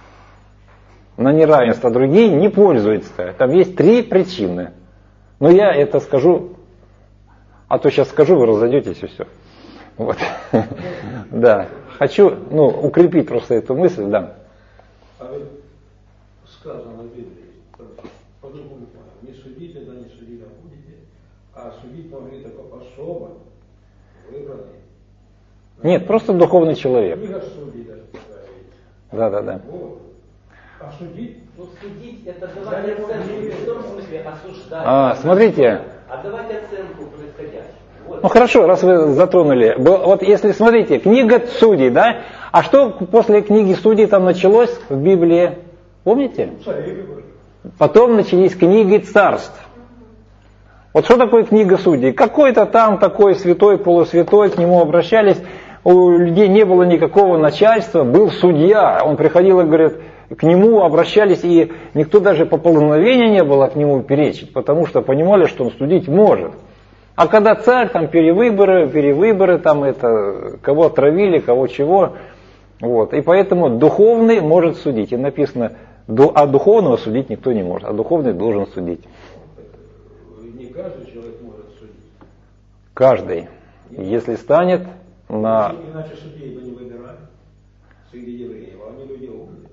на неравенство, а другие не пользуются. Там есть три причины. Но я это скажу, а то сейчас скажу, вы разойдетесь и все. Вот. Да. Хочу, ну, укрепить просто эту мысль, да.
А ведь сказано в Библии, по-другому, не судите, да не судите, а будете, а судить могли только особо выбранные.
Нет, просто духовный человек.
Книга судей даже.
Да, да, да.
Вот. А судить?
Вот судить это давать оценку, не в том смысле осуждать.
А, смотрите.
А давать оценку происходящему.
Ну хорошо, раз вы затронули. Вот если смотрите, книга Судей, да? А что после книги Судей там началось в Библии? Помните? Потом начались книги Царств. Вот что такое книга Судей? Какой-то там такой святой, полусвятой, к нему обращались. У людей не было никакого начальства, был судья. Он приходил и говорит, к нему обращались, и никто даже по поползновения не было к нему перечить, потому что понимали, что он судить может. А когда царь, там перевыборы, перевыборы, там это, кого отравили, кого чего. Вот. И поэтому духовный может судить. И написано, а духовного судить никто не может, а духовный должен судить.
Не каждый человек может судить.
Каждый. Если станет на...
Иначе судей бы не выбирали среди евреев, а они люди умные.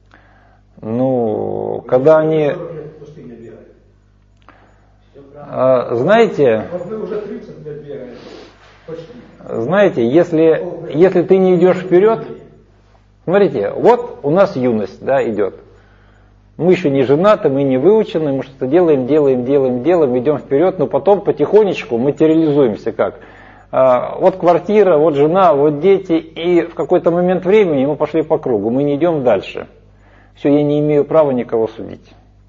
Ну, когда они... А, знаете, знаете, если, если ты не идешь вперед, смотрите, вот у нас юность, да, идет. Мы еще не женаты, мы не выучены, мы что-то делаем, делаем, делаем, делаем, идем вперед, но потом потихонечку материализуемся как. А, вот квартира, вот жена, вот дети, и в какой-то момент времени мы пошли по кругу, мы не идем дальше. Все, я не имею права никого судить.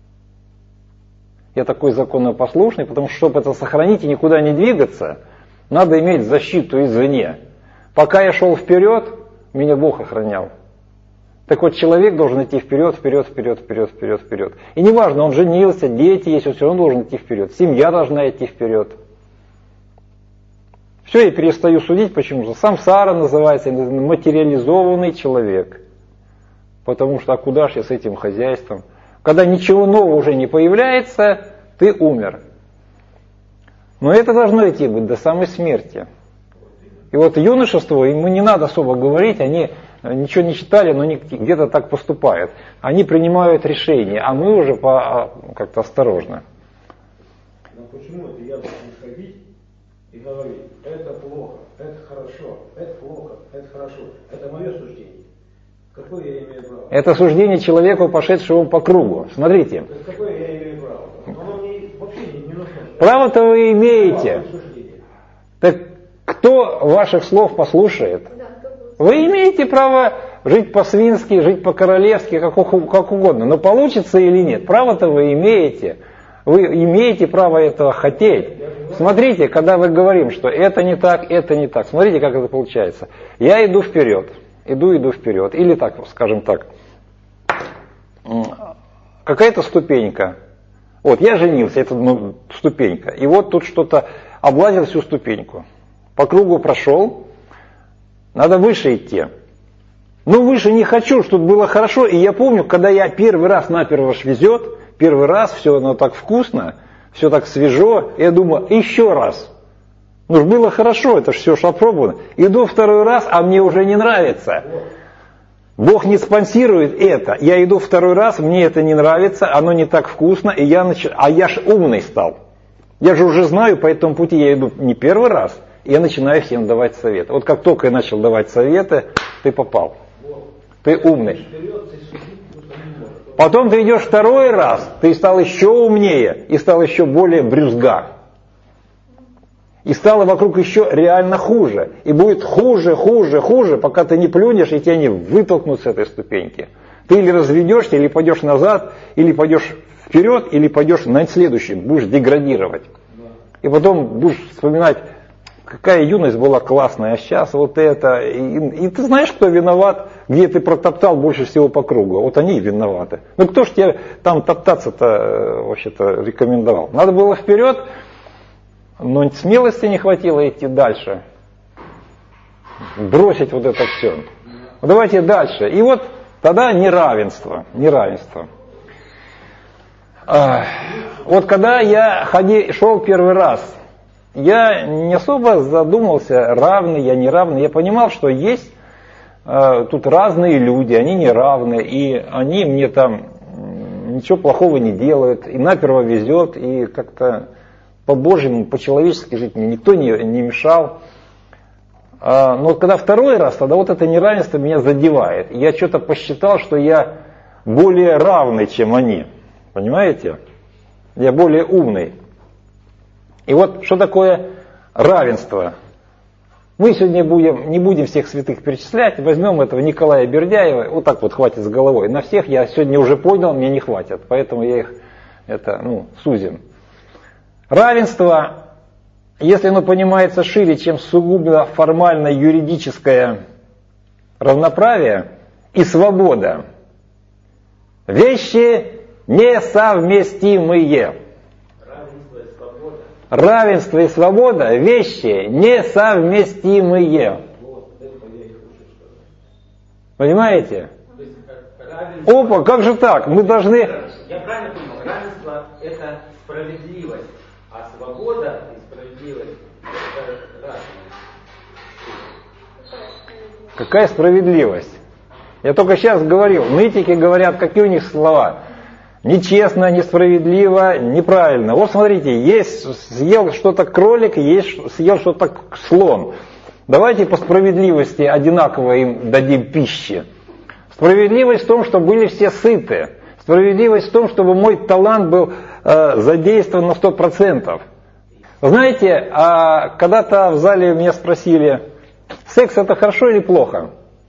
Я такой законопослушный, потому что, чтобы это сохранить и никуда не двигаться, надо иметь защиту извне. Пока я шел вперед, меня Бог охранял. Так вот, человек должен идти вперед, вперед, вперед, вперед, вперед, вперед. И неважно, он женился, дети есть, он все равно должен идти вперед. Семья должна идти вперед. Все, я перестаю судить, почему же? Самсара называется, материализованный человек. Потому что, а куда же я с этим хозяйством? Когда ничего нового уже не появляется, ты умер. Но это должно идти быть до самой смерти. И вот юношество, ему не надо особо говорить, они ничего не читали, но где-то так поступают. Они принимают решения, а мы уже по, как-то осторожно.
Но почему это я должен ходить и говорить, это плохо, это хорошо, это плохо, это хорошо, это мое суждение? Какое я имею право?
Это суждение человеку, пошедшему по кругу. Смотрите.
Какое я имею право? Оно мне вообще не нужно.
Право-то вы имеете. Так кто ваших слов послушает? Вы имеете право жить по-свински, жить по-королевски, как, как угодно. Но получится или нет? Право-то вы имеете. Вы имеете право этого хотеть. Смотрите, когда мы говорим, что это не так, это не так. Смотрите, как это получается. Я иду вперед. Иду, иду вперед. Или так, скажем так, какая-то ступенька. Вот, я женился, это ну, ступенька. И вот тут что-то облазил всю ступеньку. По кругу прошел, надо выше идти. Ну, выше не хочу, чтобы было хорошо. И я помню, когда я первый раз наперво везет, первый раз, все оно так вкусно, все так свежо, я думаю, еще раз. Ну, ж было хорошо, это же все ж опробовано. Иду второй раз, а мне уже не нравится. Бог не спонсирует это. Я иду второй раз, мне это не нравится, оно не так вкусно, и я нач... а я ж умный стал. Я же уже знаю, по этому пути я иду не первый раз, и я начинаю всем давать советы. Вот как только я начал давать советы, ты попал. Ты умный. Потом ты идешь второй раз, ты стал еще умнее, и стал еще более брюзга. И стало вокруг еще реально хуже. И будет хуже, хуже, хуже, пока ты не плюнешь и тебя не вытолкнут с этой ступеньки. Ты или разведешься, или пойдешь назад, или пойдешь вперед, или пойдешь на следующий, будешь деградировать. И потом будешь вспоминать, какая юность была классная, а сейчас вот это. И, и ты знаешь, кто виноват, где ты протоптал больше всего по кругу. Вот они и виноваты. Ну кто ж тебе там топтаться-то вообще-то рекомендовал? Надо было вперед. Но смелости не хватило идти дальше. Бросить вот это все. Давайте дальше. И вот тогда неравенство. Неравенство. А, вот когда я ходи, шел первый раз, я не особо задумался, равный я, не равный. Я понимал, что есть а, тут разные люди, они не равны, и они мне там ничего плохого не делают, и наперво везет, и как-то по-божьему, по-человечески жить мне никто не, не мешал. А, но когда второй раз, тогда вот это неравенство меня задевает. Я что-то посчитал, что я более равный, чем они. Понимаете? Я более умный. И вот что такое равенство. Мы сегодня будем, не будем всех святых перечислять, возьмем этого Николая Бердяева, вот так вот хватит с головой. На всех я сегодня уже понял, мне не хватит, поэтому я их это, ну, сузим. Равенство, если оно понимается шире, чем сугубо формально юридическое равноправие и свобода, вещи несовместимые.
Равенство и свобода.
Равенство и свобода – вещи несовместимые. Понимаете?
То есть, э, равенство...
Опа, как же так? Мы должны...
Я правильно понял, равенство это справедливость, а свобода и справедливость это разные.
Какая справедливость? Я только сейчас говорил, нытики говорят, какие у них слова. Нечестно, несправедливо, неправильно. Вот смотрите, есть съел что-то кролик, есть съел что-то слон. Давайте по справедливости одинаково им дадим пищи. Справедливость в том, чтобы были все сыты. Справедливость в том, чтобы мой талант был э, задействован на сто процентов. Знаете, а когда-то в зале меня спросили, секс это хорошо или плохо?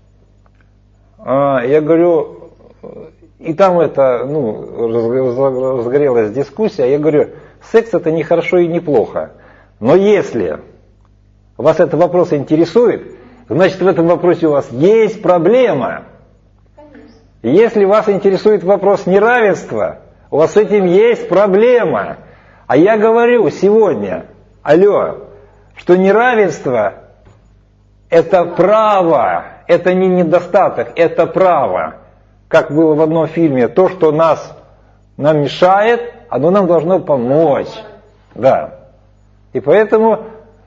А, я говорю, и там это, ну, разгорелась дискуссия, я говорю, секс это не хорошо и не плохо. Но если вас этот вопрос интересует, значит в этом вопросе у вас есть проблема. Если вас интересует вопрос неравенства, у вас с этим есть проблема. А я говорю сегодня, алло, что неравенство это право, это не недостаток, это право. Как было в одном фильме, то, что нас, нам мешает, оно нам должно помочь. Да. И поэтому,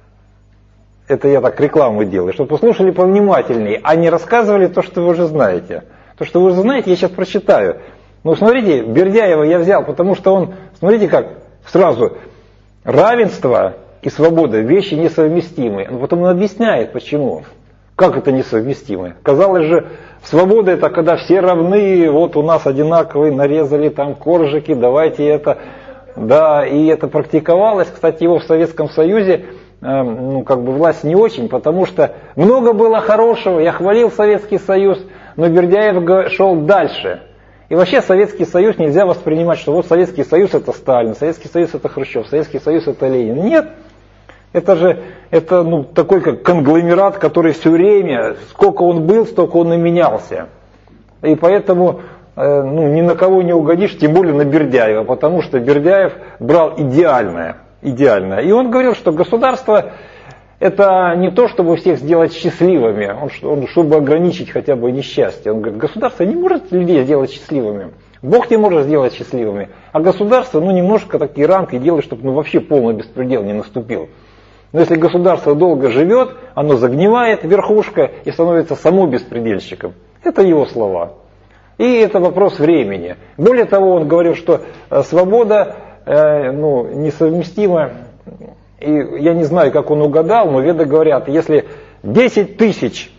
это я так рекламу делаю, чтобы послушали повнимательнее, а не рассказывали то, что вы уже знаете. То, что вы уже знаете, я сейчас прочитаю. Ну, смотрите, Бердяева я взял, потому что он, смотрите как, сразу, равенство и свобода, вещи несовместимые. Но потом он объясняет, почему. Как это несовместимое? Казалось же, свобода это когда все равны, вот у нас одинаковые, нарезали там коржики, давайте это. Да, и это практиковалось. Кстати, его в Советском Союзе, э, ну, как бы власть не очень, потому что много было хорошего, я хвалил Советский Союз, но Бердяев шел дальше. И вообще Советский Союз нельзя воспринимать, что вот Советский Союз это Сталин, Советский Союз это Хрущев, Советский Союз это Ленин. Нет. Это же это, ну, такой как конгломерат, который все время, сколько он был, столько он и менялся. И поэтому э, ну, ни на кого не угодишь, тем более на Бердяева, потому что Бердяев брал идеальное, идеальное. И он говорил, что государство это не то, чтобы всех сделать счастливыми, он, он, чтобы ограничить хотя бы несчастье. Он говорит, государство не может людей сделать счастливыми. Бог не может сделать счастливыми. А государство, ну, немножко такие рамки делает, чтобы ну, вообще полный беспредел не наступил. Но если государство долго живет, оно загнивает, верхушка, и становится само беспредельщиком. Это его слова. И это вопрос времени. Более того, он говорил, что свобода э, ну, несовместима. И я не знаю, как он угадал, но веды говорят, если десять тысяч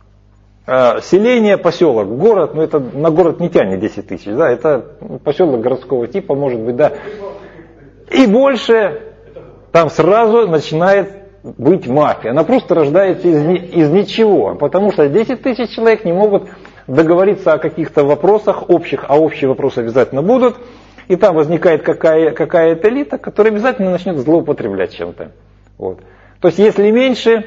э, селения, поселок, город, ну это на город не тянет десять тысяч, да, это поселок городского типа, может быть, да. И больше... Там сразу начинает быть мафия. Она просто рождается из, из ничего. Потому что десять тысяч человек не могут договориться о каких-то вопросах общих, а общие вопросы обязательно будут. И там возникает какая, какая-то элита, которая обязательно начнет злоупотреблять чем-то. Вот. То есть если меньше,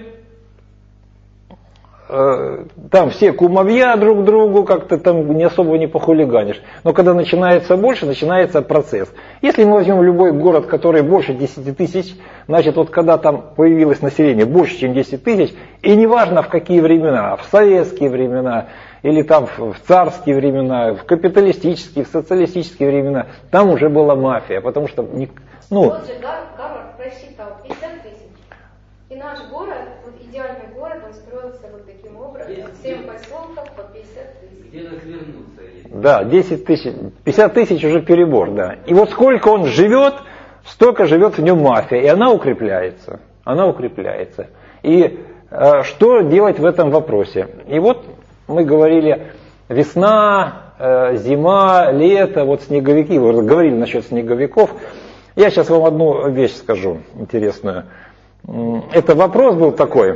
э, там все кумовья друг другу, как-то там не особо не похулиганишь. Но когда начинается больше, начинается процесс. Если мы возьмем любой город, который больше десяти тысяч, значит вот когда там появилось население больше, чем десять тысяч, и неважно в какие времена, в советские времена, или там в царские времена, в капиталистические, в социалистические времена, там уже была мафия, потому что, ну...
Вот же Гарвард просчитал пятьдесят тысяч. И наш город, вот идеальный город, он строился вот таким образом, семь поселков по пятьдесят тысяч.
Где развернуться?
Да, десять тысяч, пятьдесят тысяч уже перебор, да. И вот сколько он живет, столько живет в нем мафия, и она укрепляется, она укрепляется. И э, что делать в этом вопросе? И вот мы говорили, весна, э, зима, лето, вот снеговики, вы говорили насчет снеговиков. Я сейчас вам одну вещь скажу интересную. Это вопрос был такой.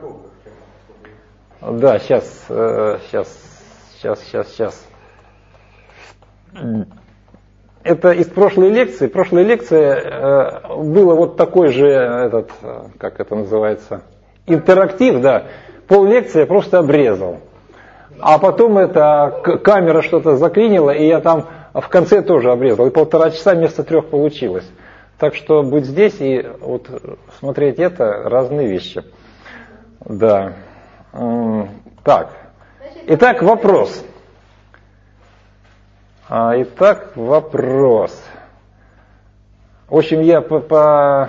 Да, сейчас, сейчас, сейчас, сейчас, сейчас. Это из прошлой лекции. Прошлой лекции было вот такой же, этот, как это называется, интерактив, да. Пол лекции я просто обрезал. А потом эта камера что-то заклинила, и я там в конце тоже обрезал. И полтора часа вместо трех получилось. Так что быть здесь и вот смотреть это разные вещи. Да. Так. Итак, вопрос. А, итак, вопрос. В общем, я по... по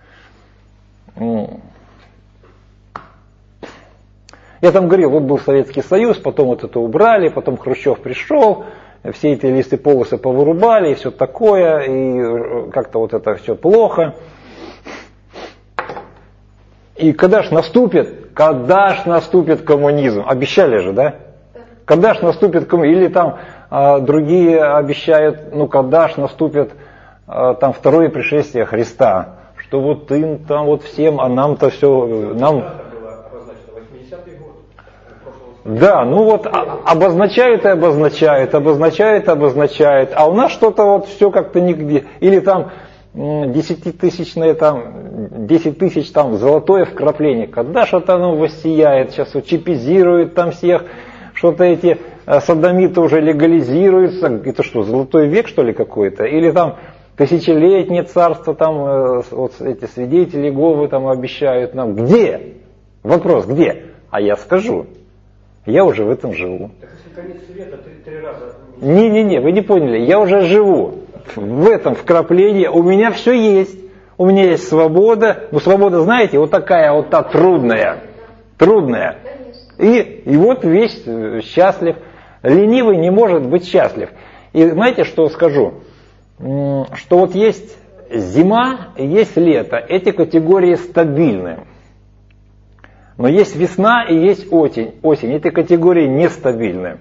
я там говорил, вот был Советский Союз, потом вот это убрали, потом Хрущев пришел, все эти листы полосы повырубали, и все такое, и как-то вот это все плохо. И когда ж наступит, когда ж наступит коммунизм? Обещали же, да? Когда ж наступит коммунизм? Или там а, другие обещают, ну когда ж наступит а, там второе пришествие Христа? Что вот им там вот всем, а нам-то все, нам... Да, ну вот обозначают и обозначают, обозначают и обозначают, а у нас что-то вот все как-то нигде. Или там десятитысячное, там, десять тысяч там золотое вкрапление. Когда что-то оно воссияет, сейчас вот чипизируют там всех, что-то эти содомиты уже легализируются. Это что, золотой век что ли какой-то? Или там тысячелетнее царство, там вот эти свидетели Иеговы там обещают нам. Где? Вопрос, где? А я скажу. Я уже в этом живу.
Так если конец света, три, три раза...
Не-не-не, вы не поняли, я уже живу в этом вкраплении, у меня все есть. У меня есть свобода, ну свобода, знаете, вот такая вот та трудная, трудная. И, и вот весь счастлив. Ленивый не может быть счастлив. И знаете, что скажу? Что вот есть зима и есть лето, эти категории стабильны. Но есть весна и есть осень. осень. Эти категории нестабильны.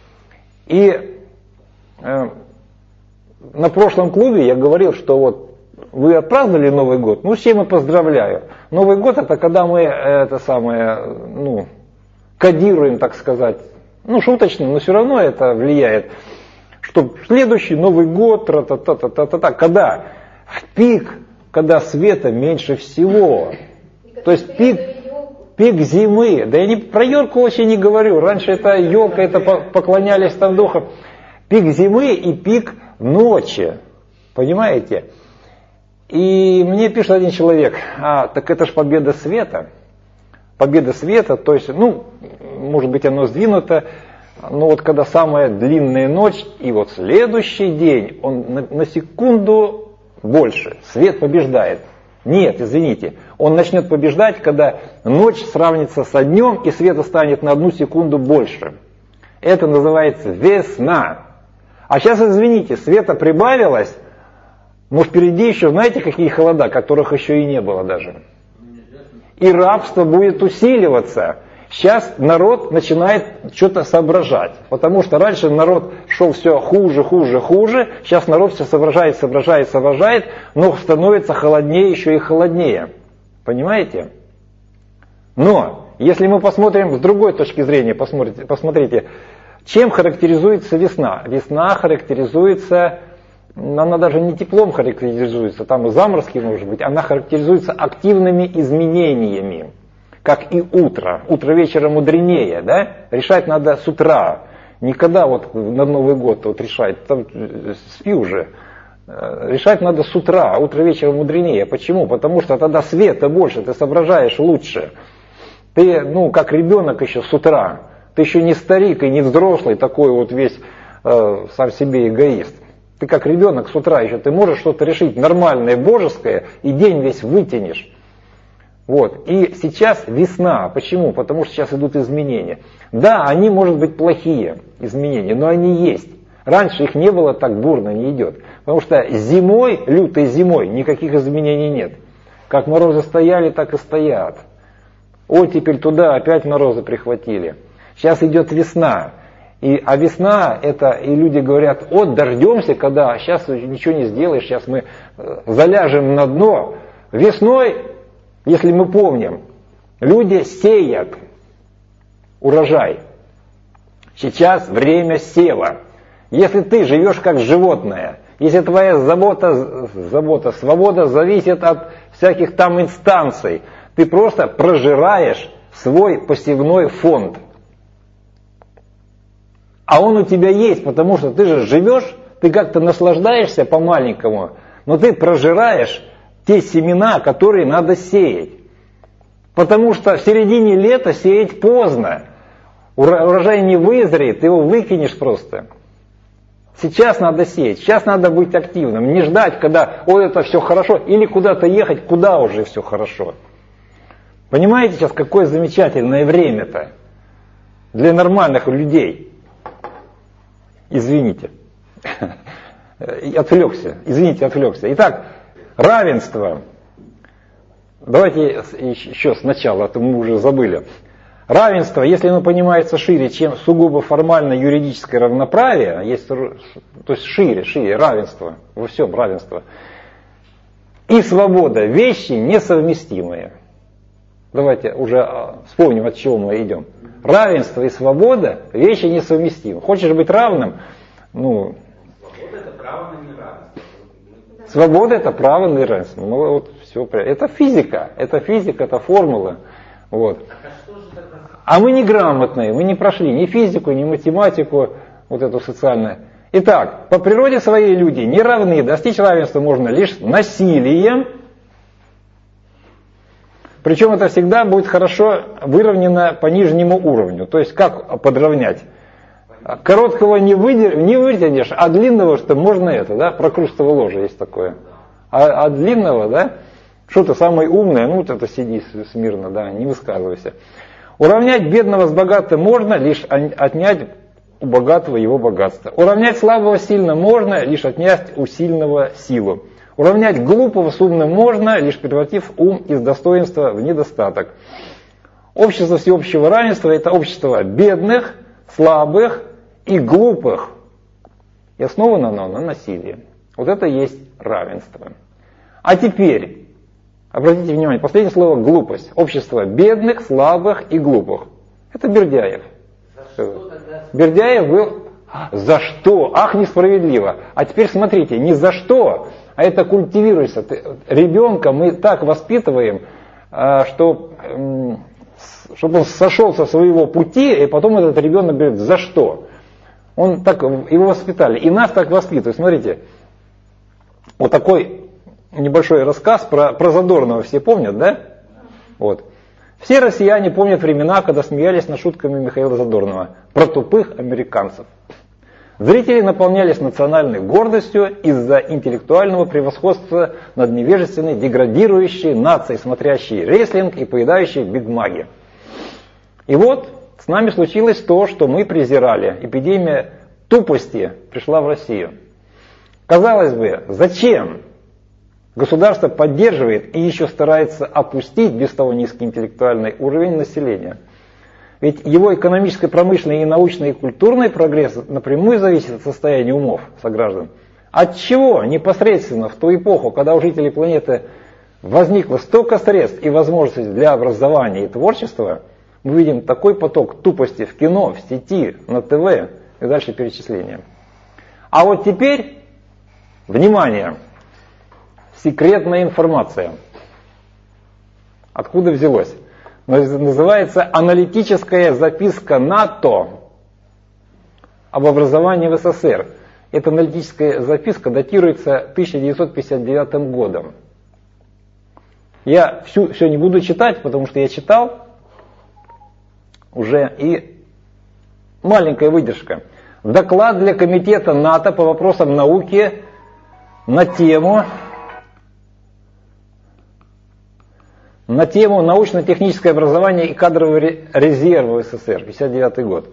И э, на прошлом клубе я говорил, что вот вы отпраздновали Новый год, ну с чем и поздравляю. Новый год это когда мы это самое, ну, кодируем, так сказать, ну шуточно, но все равно это влияет, что следующий Новый год, тра-та-та-та-та-та, когда в пик, когда света меньше всего, то есть пик... Пик зимы, да я не про елку вообще не говорю, раньше это елка, это поклонялись там духам. Пик зимы и пик ночи, понимаете? И мне пишет один человек, а так это ж победа света, победа света, то есть, ну, может быть оно сдвинуто, но вот когда самая длинная ночь, и вот следующий день, он на, на секунду больше, свет побеждает. Нет, извините, он начнет побеждать, когда ночь сравнится со днем и света станет на одну секунду больше. Это называется весна. А сейчас, извините, света прибавилось, но впереди еще, знаете, какие холода, которых еще и не было даже. И рабство будет усиливаться. Сейчас народ начинает что-то соображать, потому что раньше народ шел все хуже, хуже, хуже, сейчас народ все соображает, соображает, соображает, но становится холоднее еще и холоднее. Понимаете? Но, если мы посмотрим с другой точки зрения, посмотрите, посмотрите, чем характеризуется весна? Весна характеризуется, она даже не теплом характеризуется, там и заморозки может быть, она характеризуется активными изменениями. Как и утро. Утро вечера мудренее, да? Решать надо с утра. Никогда вот на Новый год вот решать, там спи уже. Решать надо с утра, утро вечера мудренее. Почему? Потому что тогда света больше, ты соображаешь лучше. Ты, ну, как ребенок еще с утра. Ты еще не старик и не взрослый, такой вот весь э, сам себе эгоист. Ты как ребенок с утра еще, ты можешь что-то решить нормальное, божеское, и день весь вытянешь. Вот. И сейчас весна. Почему? Потому что сейчас идут изменения. Да, они, может быть, плохие изменения, но они есть. Раньше их не было, так бурно не идет. Потому что зимой, лютой зимой, никаких изменений нет. Как морозы стояли, так и стоят. Оттепель туда опять морозы прихватили. Сейчас идет весна. И, а весна, это, и люди говорят, от дождемся, когда сейчас ничего не сделаешь, сейчас мы заляжем на дно. Весной Если мы помним, люди сеят урожай. Сейчас время сева. Если ты живешь как животное, если твоя забота, забота, свобода зависит от всяких там инстанций, ты просто прожираешь свой посевной фонд. А он у тебя есть, потому что ты же живешь, ты как-то наслаждаешься по-маленькому, но ты прожираешь те семена, которые надо сеять. Потому что в середине лета сеять поздно. Урожай не вызреет, ты его выкинешь просто. Сейчас надо сеять, сейчас надо быть активным, не ждать, когда ой, это все хорошо, или куда-то ехать, куда уже все хорошо. Понимаете сейчас, какое замечательное время-то для нормальных людей? Извините. Отвлекся, извините, отвлекся. Итак, равенство. Давайте еще сначала, а то мы уже забыли. Равенство, если оно понимается шире, чем сугубо формально юридическое равноправие, есть, то есть шире, шире, равенство, во всем равенство, и свобода, вещи несовместимые. Давайте уже вспомним, от чего мы идем. Равенство и свобода – вещи несовместимые. Хочешь быть равным? Ну,
свобода – это право на неравенство.
Свобода – это право на неравенство. Ну, вот, все, это физика, это физика, это формула. Вот. А мы неграмотные, мы не прошли ни физику, ни математику, вот эту социальную. Итак, по природе своей люди не равны, достичь равенства можно лишь насилием. Причем это всегда будет хорошо выровнено по нижнему уровню. То есть как подровнять? Короткого не, выдер, не вытянешь, а длинного что можно это, да? Прокрустово ложе есть такое. А, а длинного, да? Что ты самый умный, ну вот это сиди смирно, да, не высказывайся. Уравнять бедного с богатым можно, лишь отнять у богатого его богатство. Уравнять слабого сильно можно, лишь отнять у сильного силу. Уравнять глупого с умным можно, лишь превратив ум из достоинства в недостаток. Общество всеобщего равенства – это общество бедных, слабых и глупых. И основано оно на насилии. Вот это и есть равенство. А теперь... Обратите внимание, последнее слово – глупость. Общество бедных, слабых и глупых. Это Бердяев.
За что тогда?
Бердяев был... За что? Ах, несправедливо. А теперь смотрите, не за что, а это культивируется. Ребенка мы так воспитываем, что, чтобы он сошел со своего пути, и потом этот ребенок говорит, за что? Он так, его воспитали. И нас так воспитывают. Смотрите, вот такой... Небольшой рассказ про, про Задорнова, все помнят, да? Вот. Все россияне помнят времена, когда смеялись над шутками Михаила Задорнова про тупых американцев. Зрители наполнялись национальной гордостью из-за интеллектуального превосходства над невежественной, деградирующей нацией, смотрящей рестлинг и поедающей бигмаги. И вот с нами случилось то, что мы презирали. Эпидемия тупости пришла в Россию. Казалось бы, зачем? Государство поддерживает и еще старается опустить без того низкий интеллектуальный уровень населения. Ведь его экономический, промышленный, и научный, и культурный прогресс напрямую зависит от состояния умов сограждан. От чего непосредственно в ту эпоху, когда у жителей планеты возникло столько средств и возможностей для образования и творчества, мы видим такой поток тупости в кино, в сети, на ТВ и дальше перечисления. А вот теперь, внимание! Секретная информация. Откуда взялось? Называется аналитическая записка НАТО об образовании в СССР. Эта аналитическая записка датируется тысяча девятьсот пятьдесят девятым годом. Я всю, все не буду читать, потому что я читал уже, и маленькая выдержка. Доклад для комитета НАТО по вопросам науки на тему... на тему научно-техническое образование и кадровый резерв в СССР, пятьдесят девятый год.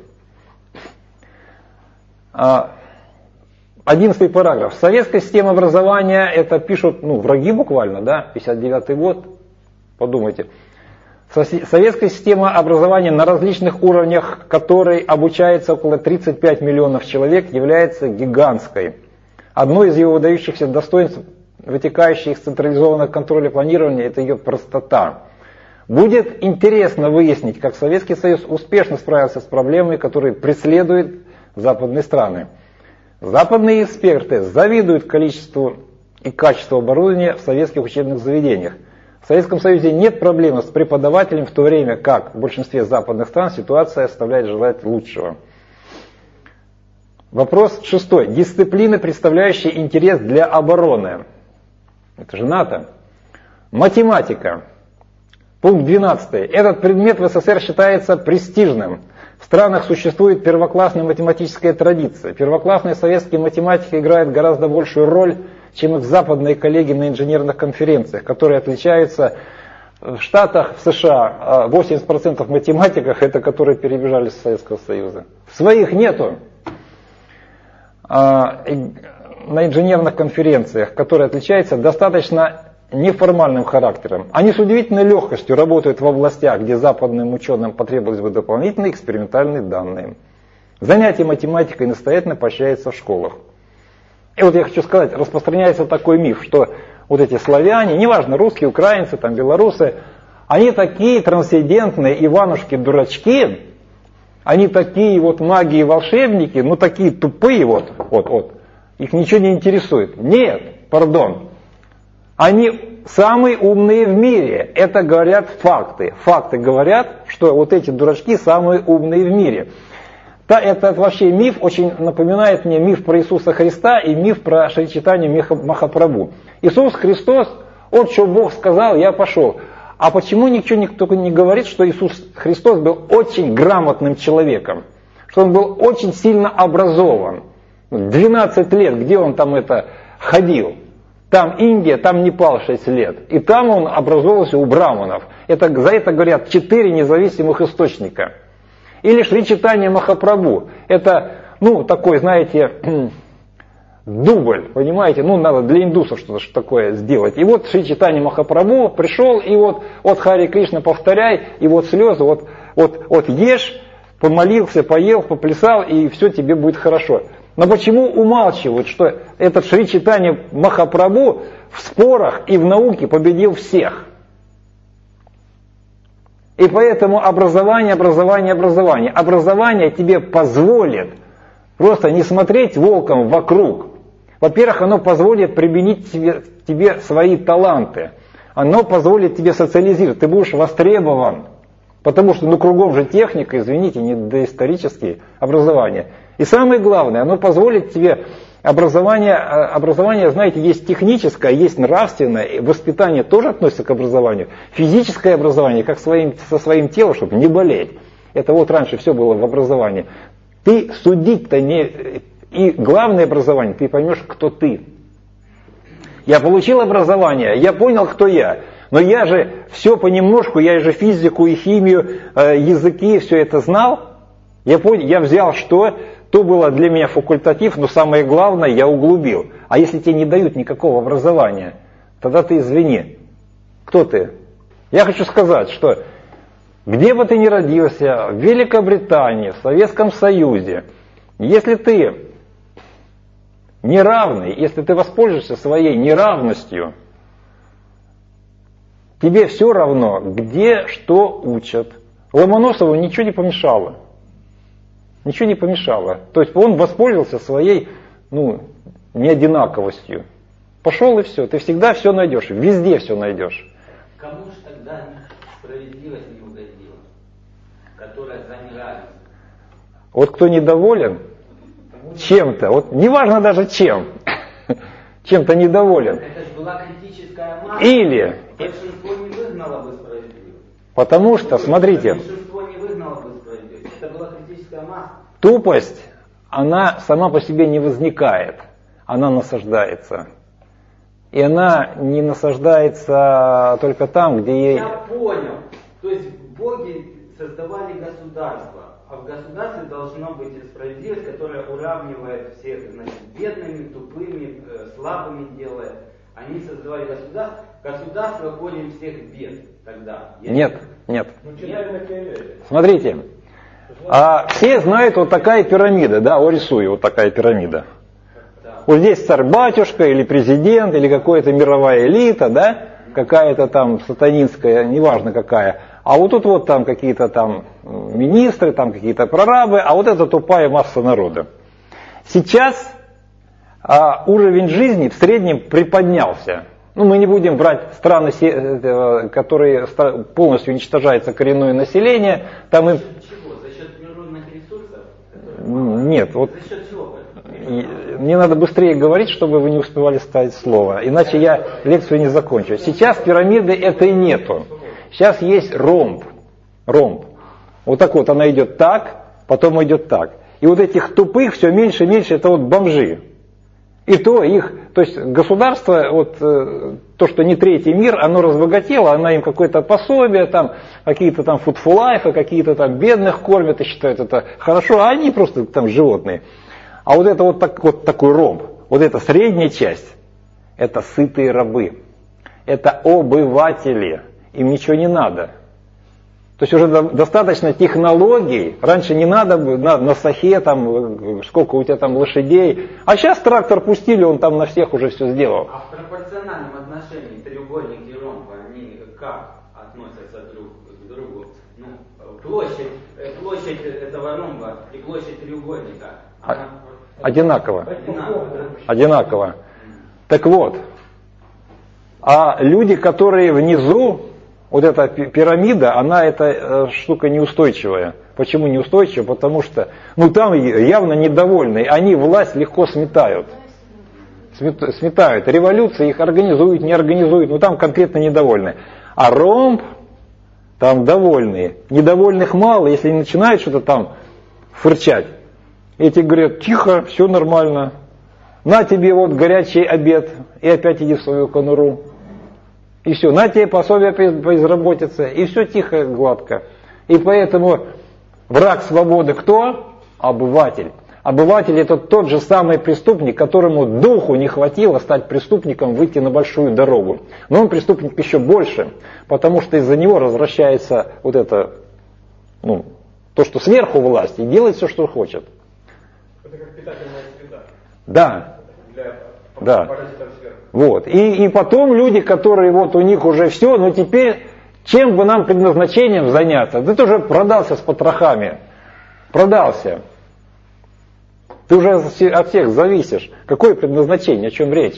Одиннадцатый параграф. Советская система образования, это пишут, ну, враги буквально, да, пятьдесят девятый год, подумайте. Советская система образования на различных уровнях, которой обучается около тридцать пять миллионов человек, является гигантской. Одно из его выдающихся достоинств вытекающая из централизованного контроля планирования, это ее простота. Будет интересно выяснить, как Советский Союз успешно справился с проблемой, которые преследуют западные страны. Западные эксперты завидуют количеству и качеству оборудования в советских учебных заведениях. В Советском Союзе нет проблемы с преподавателем, в то время как в большинстве западных стран ситуация оставляет желать лучшего. Вопрос шестой. Дисциплины, представляющие интерес для обороны. Это же НАТО. Математика. Пункт двенадцатый. Этот предмет в СССР считается престижным. В странах существует первоклассная математическая традиция. Первоклассные советские математики играют гораздо большую роль, чем их западные коллеги на инженерных конференциях, которые отличаются в Штатах, в США. восемьдесят процентов математиков это которые перебежали с Советского Союза. Своих нету. На инженерных конференциях, которые отличаются достаточно неформальным характером. Они с удивительной легкостью работают в областях, где западным ученым потребовались бы дополнительные экспериментальные данные. Занятия математикой настоятельно поощряются в школах. И вот я хочу сказать, распространяется такой миф, что вот эти славяне, неважно, русские, украинцы, там, белорусы, они такие трансцендентные Иванушки-дурачки, они такие вот маги и волшебники, ну такие тупые вот, вот, вот, их ничего не интересует. Нет, пардон. Они самые умные в мире. Это говорят факты. Факты говорят, что вот эти дурачки самые умные в мире. Да, этот вообще миф очень напоминает мне миф про Иисуса Христа и миф про Шри Чайтанью Махапрабху. Иисус Христос, вот что Бог сказал, я пошел. А почему ничего никто не говорит, что Иисус Христос был очень грамотным человеком? Что он был очень сильно образован. двенадцать лет, где он там это ходил? Там Индия, там Непал шесть лет. И там он образовался у браманов. Это, за это говорят четыре независимых источника. Или Шри Чайтанья Махапрабху. Это, ну, такой, знаете, дубль, понимаете? Ну, надо для индусов что-то такое сделать. И вот Шри Чайтанья Махапрабху пришел, и вот от Хари Кришна повторяй, и вот слезы, вот, вот, вот ешь, помолился, поел, поплясал, и все тебе будет хорошо. Но почему умалчивают, что этот Шри Чайтанья Махапрабху в спорах и в науке победил всех? И поэтому образование, образование, образование. Образование тебе позволит просто не смотреть волком вокруг. Во-первых, оно позволит применить тебе, тебе свои таланты. Оно позволит тебе социализировать. Ты будешь востребован. Потому что ну, кругом же техника, извините, не доисторические образования. И самое главное, оно позволит тебе образование, образование, знаете, есть техническое, есть нравственное, воспитание тоже относится к образованию. Физическое образование, как своим, со своим телом, чтобы не болеть. Это вот раньше все было в образовании. Ты судить-то не... И главное образование, ты поймешь, кто ты. Я получил образование, я понял, кто я. Но я же все понемножку, я же физику и химию, языки, все это знал. Я понял, я взял что, то было для меня факультатив, но самое главное я углубил. А если тебе не дают никакого образования, тогда ты извини. Кто ты? Я хочу сказать, что где бы ты ни родился, в Великобритании, в Советском Союзе, если ты неравный, если ты воспользуешься своей неравностью, тебе все равно, где что учат. Ломоносову ничего не помешало. Ничего не помешало. То есть он воспользовался своей, ну, неодинаковостью. Пошел и все. Ты всегда все найдешь. Везде все найдешь.
Кому же тогда справедливость не угодила? Которая за неравенство?
Вот кто недоволен чем-то, вот неважно даже чем, чем-то недоволен.
Это же была критическая масса.
Или...
Большинство не выгнало бы справедливость.
Потому что, смотрите...
Большинство не выгнало бы справедливость. Это была критическая масса.
Тупость, она сама по себе не возникает, она насаждается. И она не насаждается только там, где ей...
Я понял. То есть боги создавали государство, а в государстве должна быть справедливость, которая уравнивает всех, значит, бедными, тупыми, слабыми делает. Они создавали государство. Государство корень всех бед тогда.
Нет, нет.
нет.
Смотрите. А все знают вот такая пирамида, да, о, рисую, вот такая пирамида. вот здесь царь-батюшка или президент, или какая-то мировая элита, да, какая-то там сатанинская, неважно какая. А вот тут вот там какие-то там министры, там какие-то прорабы, а вот это тупая масса народа. Сейчас а, уровень жизни в среднем приподнялся. Ну, мы не будем брать страны, которые полностью уничтожается коренное население. Там им...
За счет чего? За счет природных ресурсов?
Нет, вот...
За счет чего?
Мне надо быстрее говорить, чтобы вы не успевали ставить слово, иначе я лекцию не закончу. Сейчас пирамиды этой нету. Сейчас есть ромб. Ромб. Вот так вот она идет так, потом идет так. И вот этих тупых все меньше и меньше, это вот бомжи. И то их, то есть государство, вот то, что не третий мир, оно разбогатело, оно им какое-то пособие, там, какие-то там food for life, какие-то там бедных кормят и считают это хорошо, а они просто там животные. А вот это вот, так, вот такой ромб, вот эта средняя часть, это сытые рабы, это обыватели, им ничего не надо. То есть уже достаточно технологий, раньше не надо на, на сахе, там, сколько у тебя там лошадей, а сейчас трактор пустили, он там на всех уже все сделал.
А в пропорциональном отношении треугольник и ромб, они как относятся друг к другу? Ну, площадь, площадь этого ромба и площадь треугольника, она...
Одинаково.
Одинаково, да?
Одинаково. Так вот, а люди, которые внизу, вот эта пирамида, она эта штука неустойчивая. Почему неустойчивая? Потому что, ну там явно недовольны, они власть легко сметают. Сметают. Революции их организуют, не организуют, но там конкретно недовольны. А ромб, там довольные. Недовольных мало, если начинают что-то там фырчать. Эти говорят, тихо, все нормально. На тебе вот горячий обед, и опять иди в свою конуру. И все, на тебе пособие по безработице, и все тихо, гладко. И поэтому враг свободы кто? Обыватель. Обыватель это тот же самый преступник, которому духу не хватило стать преступником, выйти на большую дорогу. Но он преступник еще больше, потому что из-за него возвращается вот это, ну, то, что сверху власть, и делает все, что хочет.
Это как питательная среда.
Да.
Для
да.
паразитов сверху.
Вот. И, и потом люди, которые вот у них уже все, но теперь чем бы нам предназначением заняться? Да ты уже продался с потрохами. Продался. Ты уже от всех зависишь. Какое предназначение, о чем речь?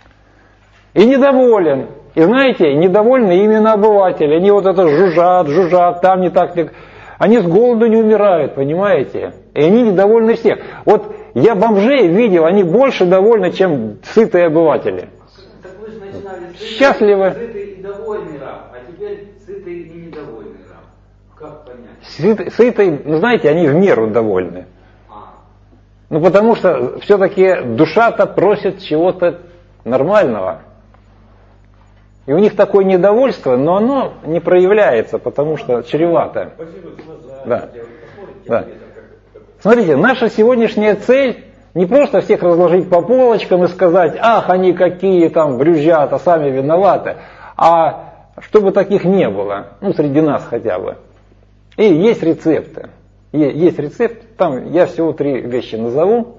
И недоволен. И знаете, недовольны именно обыватели. Они вот это жужжат, жужжат, там не так. Не... Они с голоду не умирают, понимаете? И они недовольны всех. Вот я бомжей видел, они больше довольны, чем сытые обыватели.
Так вы же начинали сытый,
счастливы.
Сытый и довольный раб, а теперь сытый и недовольный раб. Как понять?
Сытый, сытый, ну знаете, они в меру довольны.
А.
Ну потому что все-таки душа-то просит чего-то нормального. И у них такое недовольство, но оно не проявляется, потому что чревато. Да. Да. Смотрите, наша сегодняшняя цель не просто всех разложить по полочкам и сказать, ах, они какие там брюзжат, а сами виноваты, а чтобы таких не было, ну, среди нас хотя бы. И есть рецепты. Есть рецепт, там я всего три вещи назову.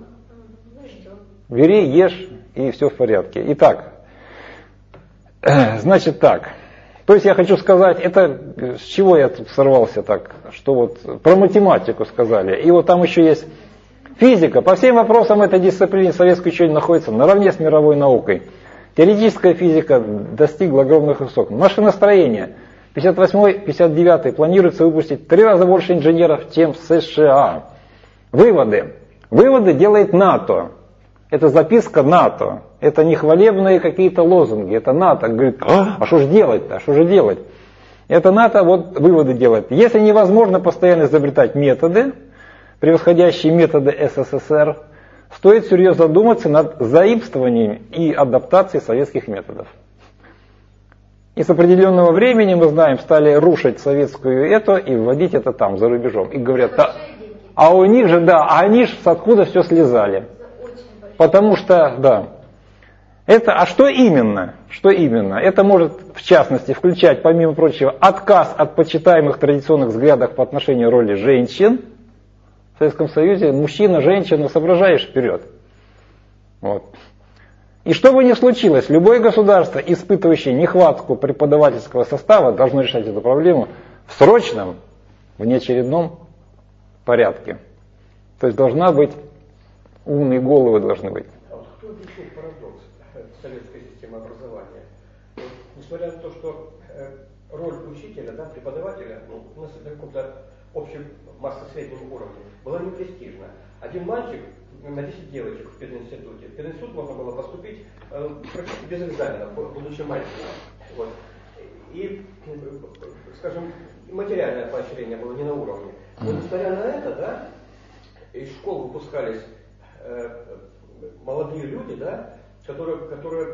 Бери, ешь, и все в порядке. Итак, значит так. То есть я хочу сказать, это с чего я тут сорвался так, что вот про математику сказали. И вот там еще есть физика. По всем вопросам этой дисциплины советское учение находится наравне с мировой наукой. Теоретическая физика достигла огромных высот. Машиностроение. пятьдесят восьмой пятьдесят девятый планируется выпустить в три раза больше инженеров, чем в США. Выводы. Выводы делает НАТО. Это записка НАТО. Это не хвалебные какие-то лозунги. Это НАТО говорит, а, а что же делать-то? А что же делать? Это НАТО вот выводы делает. Если невозможно постоянно изобретать методы, превосходящие методы СССР, стоит серьезно задуматься над заимствованием и адаптацией советских методов. И с определенного времени, мы знаем, стали рушить советскую это и вводить это там, за рубежом. И говорят, а, а у них же, да, а они же откуда все слезали. Потому что, да, это, а что именно? Что именно? Это может, в частности, включать, помимо прочего, отказ от почитаемых традиционных взглядов по отношению роли женщин. В Советском Союзе мужчина, женщина, соображаешь вперед. Вот. И что бы ни случилось, любое государство, испытывающее нехватку преподавательского состава, должно решать эту проблему в срочном, внеочередном порядке. То есть должна быть, умные головы должны быть.
А вот кто объяснил парадокс советской системы образования? Вот, несмотря на то, что э, роль учителя, да, преподавателя, ну, у нас на каком-то общем массно-среднем уровне была не престижна. Один мальчик на десять девочек в пединституте. В пединститут можно было поступить э, практически без экзамена, будучи мальчиком. Вот. И, скажем, материальное поощрение было не на уровне. Но несмотря на это, да, из школ выпускались э, молодые люди, да, которые, которые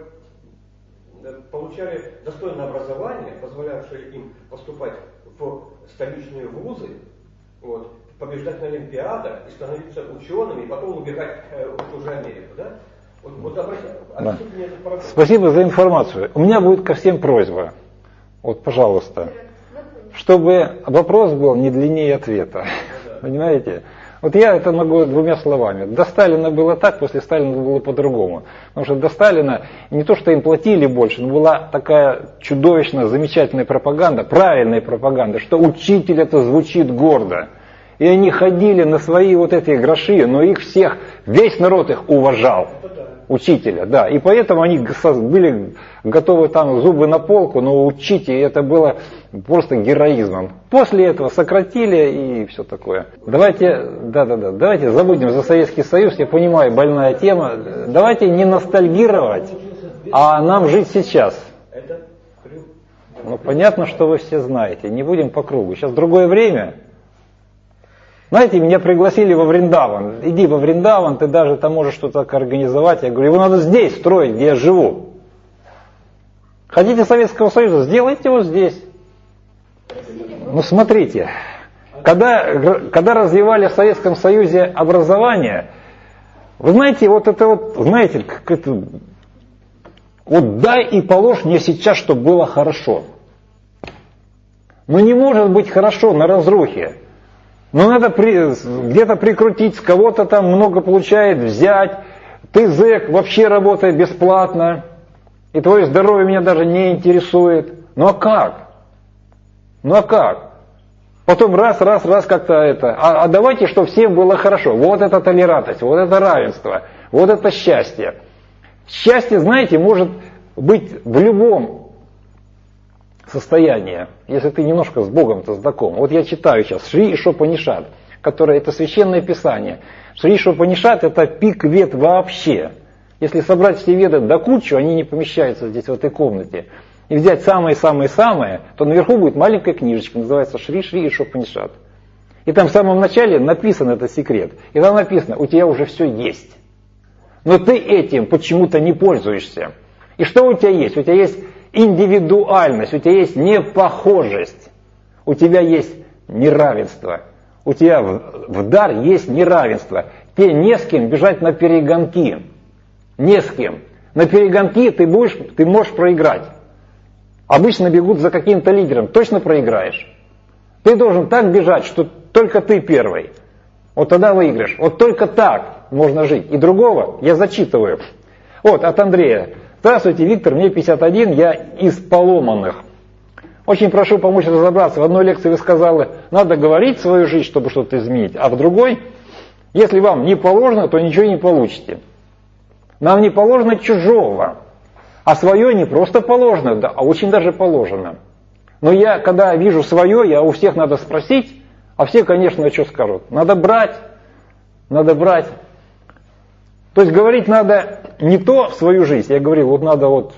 получали достойное образование, позволявшее им поступать в столичные вузы, вот, побеждать на олимпиадах и становиться учеными, и потом убегать э, в ту же Америку, да? Вот, вот обратите,
да. Мне этот парадокс. Спасибо за информацию. У меня будет ко всем просьба. Вот, пожалуйста, чтобы вопрос был не длиннее ответа. Ну, да. Понимаете? Вот я это могу двумя словами. До Сталина было так, после Сталина было по-другому. Потому что до Сталина не то, что им платили больше, но была такая чудовищно замечательная пропаганда, правильная пропаганда, что учитель это звучит гордо. И они ходили на свои вот эти гроши, но их всех, весь народ их уважал. Учителя, да. И поэтому они были готовы там зубы на полку, но учить, и это было просто героизмом. После этого сократили и все такое. Давайте, да-да-да, давайте забудем за Советский Союз, я понимаю, больная тема. Давайте не ностальгировать, а нам жить сейчас. Ну, понятно, что вы все знаете, не будем по кругу. Сейчас другое время. Знаете, меня пригласили во Вриндаван. Иди во Вриндаван, ты даже там можешь что-то так организовать. Я говорю, его надо здесь строить, где я живу. Хотите Советского Союза, сделайте его здесь. Ну смотрите, когда, когда развивали в Советском Союзе образование, вы знаете, вот это вот, знаете, как это, вот дай и положь мне сейчас, чтобы было хорошо. Но не может быть хорошо на разрухе. Ну, надо при, где-то прикрутить, с кого-то там много получает, взять. Ты зэк, вообще работай бесплатно. И твое здоровье меня даже не интересует. Ну а как? Ну а как? Потом раз, раз, раз как-то это. А, а давайте, чтобы всем было хорошо. Вот это толерантность, вот это равенство, вот это счастье. Счастье, знаете, может быть в любом состояние, если ты немножко с Богом-то знаком. Вот я читаю сейчас Шри Ишопанишад, которое это священное писание. Шри Ишопанишад это пик вед вообще. Если собрать все веды до кучу, они не помещаются здесь в этой комнате. И взять самое-самое-самое, то наверху будет маленькая книжечка, называется Шри Шри Ишопанишад. И там в самом начале написан этот секрет. И там написано, у тебя уже все есть. Но ты этим почему-то не пользуешься. И что у тебя есть? У тебя есть индивидуальность, у тебя есть непохожесть, у тебя есть неравенство, у тебя в, в дар есть неравенство. Тебе не с кем бежать на перегонки, не с кем. На перегонки ты, будешь, ты можешь проиграть. Обычно бегут за каким-то лидером, точно проиграешь. Ты должен так бежать, что только ты первый. Вот тогда выиграешь. Вот только так можно жить. И другого я зачитываю. Вот от Андрея. Здравствуйте, Виктор, мне пятьдесят один, я из поломанных. Очень прошу помочь разобраться. В одной лекции вы сказали, надо говорить свою жизнь, чтобы что-то изменить, а в другой, если вам не положено, то ничего не получите. Нам не положено чужого, а свое не просто положено, да, а очень даже положено. Но я, когда вижу свое, я у всех надо спросить, а все, конечно, что скажут. Надо брать, надо брать. То есть говорить надо не то в свою жизнь, я говорил, вот надо вот,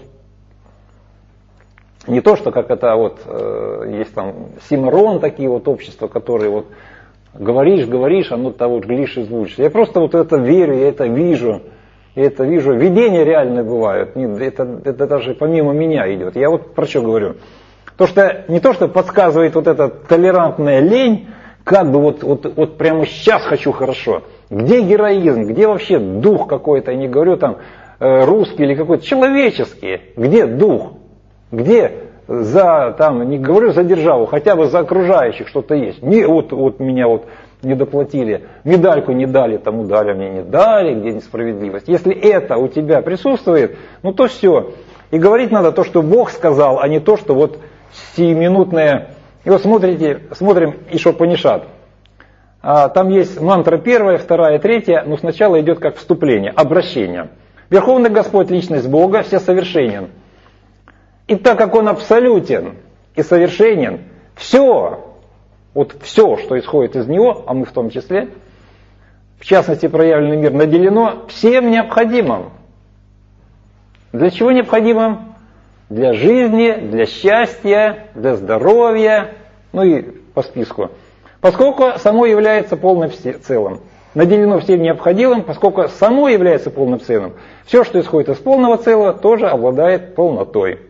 не то, что как это вот, э, есть там Симарон, такие вот общества, которые вот говоришь, говоришь, оно того вот глишь и звучишь. Я просто вот это верю, я это вижу, я это вижу. Видения реальные бывают, это, это даже помимо меня идет. Я вот про что говорю. То, что не то, что подсказывает вот эта толерантная лень, как бы вот, вот, вот прямо сейчас хочу хорошо. Где героизм, где вообще дух какой-то, я не говорю там э, русский или какой-то, человеческий, где дух, где за, там, не говорю за державу, хотя бы за окружающих что-то есть. Не, вот, вот меня вот не доплатили, медальку не дали, тому дали, мне не дали, где несправедливость. Если это у тебя присутствует, ну то все. И говорить надо то, что Бог сказал, а не то, что вот сиюминутное. И вот смотрите, смотрим Ишопанишат. А, там есть мантра первая, вторая, третья, но сначала идет как вступление, обращение. Верховный Господь, личность Бога, всесовершенен. И так как Он абсолютен и совершенен, все, вот все, что исходит из Него, а мы в том числе, в частности проявленный мир, наделено всем необходимым. Для чего необходимым? Для жизни, для счастья, для здоровья, ну и по списку. Поскольку само является полным целым. Наделено всем необходимым, поскольку само является полным целым. Все, что исходит из полного целого, тоже обладает полнотой.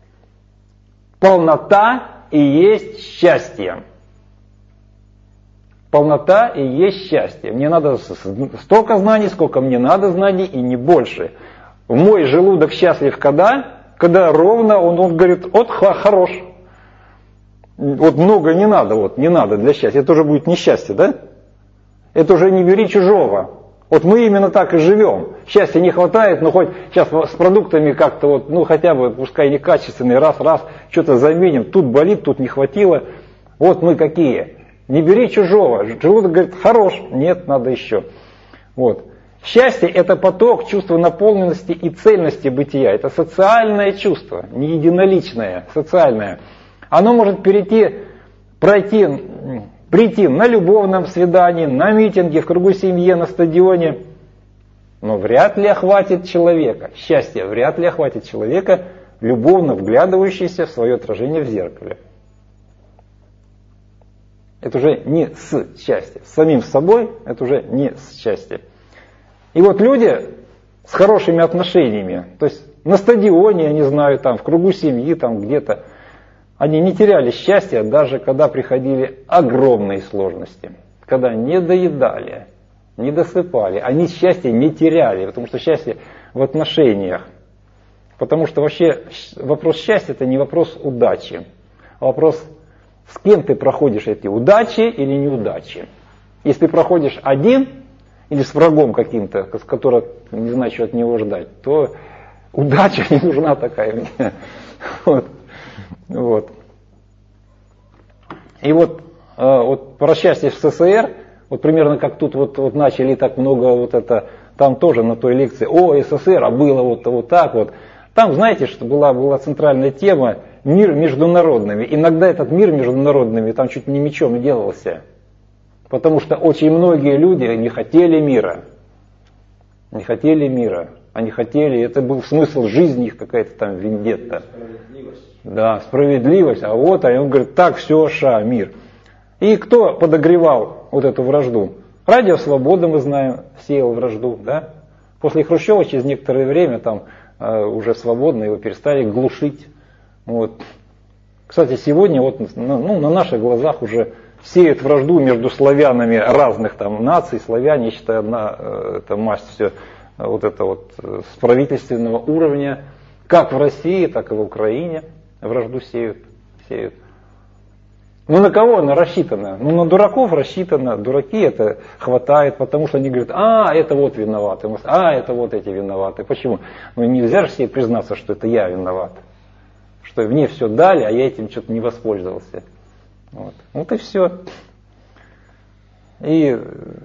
Полнота и есть счастье. Полнота и есть счастье. Мне надо столько знаний, сколько мне надо знаний, и не больше. Мой желудок счастлив когда? Когда ровно он, он говорит, вот хорош. Вот много не надо, вот не надо для счастья. Это уже будет несчастье, да? Это уже не бери чужого. Вот мы именно так и живем. Счастья не хватает, но хоть сейчас с продуктами как-то вот, ну хотя бы, пускай некачественные, раз-раз, что-то заменим. Тут болит, тут не хватило. Вот мы какие. Не бери чужого. Желудок говорит, хорош. Нет, надо еще. Вот. Счастье – это поток чувства наполненности и цельности бытия. Это социальное чувство, не единоличное, социальное. Оно может перейти, пройти, прийти на любовном свидании, на митинге, в кругу семьи, на стадионе. Но вряд ли охватит человека. Счастье вряд ли охватит человека, любовно вглядывающийся в свое отражение в зеркале. Это уже не с счастья. С самим собой это уже не с счастья. И вот люди с хорошими отношениями, то есть на стадионе, я не знаю, там, в кругу семьи, там где-то, они не теряли счастья, даже когда приходили огромные сложности. Когда не доедали, не досыпали, они счастья не теряли, потому что счастье в отношениях. Потому что вообще вопрос счастья – это не вопрос удачи, а вопрос, с кем ты проходишь эти удачи или неудачи. Если ты проходишь один, или с врагом каким-то, с которого не знаю, что от него ждать, то удача не нужна такая мне. Вот. Вот. И вот, вот про счастье в СССР, вот примерно как тут вот, вот начали так много вот это, там тоже на той лекции, о, СССР, а было вот, вот так вот. Там, знаете, что была, была центральная тема мир международными. Иногда этот мир международными там чуть не мечом делался. Потому что очень многие люди не хотели мира. Не хотели мира. Они хотели, это был смысл жизни их, какая-то там вендетта. Справедливость. Да, справедливость. А вот, а он говорит, так, все, ша, мир. И кто подогревал вот эту вражду? Радио Свобода, мы знаем, сеял вражду, да? После Хрущева через некоторое время там э, уже свободно его перестали глушить. Вот. Кстати, сегодня вот ну, на наших глазах уже сеют вражду между славянами разных там наций. Славяне, я считаю, одна э, это масть все вот это вот с правительственного уровня. Как в России, так и в Украине вражду сеют. сеют. Ну на кого она рассчитана? Ну на дураков рассчитана. Дураки это хватает, потому что они говорят, а, это вот виноваты, а, это вот эти виноваты. Почему? Ну нельзя же себе признаться, что это я виноват. Что мне все дали, а я этим что-то не воспользовался. Вот. Вот и все. И,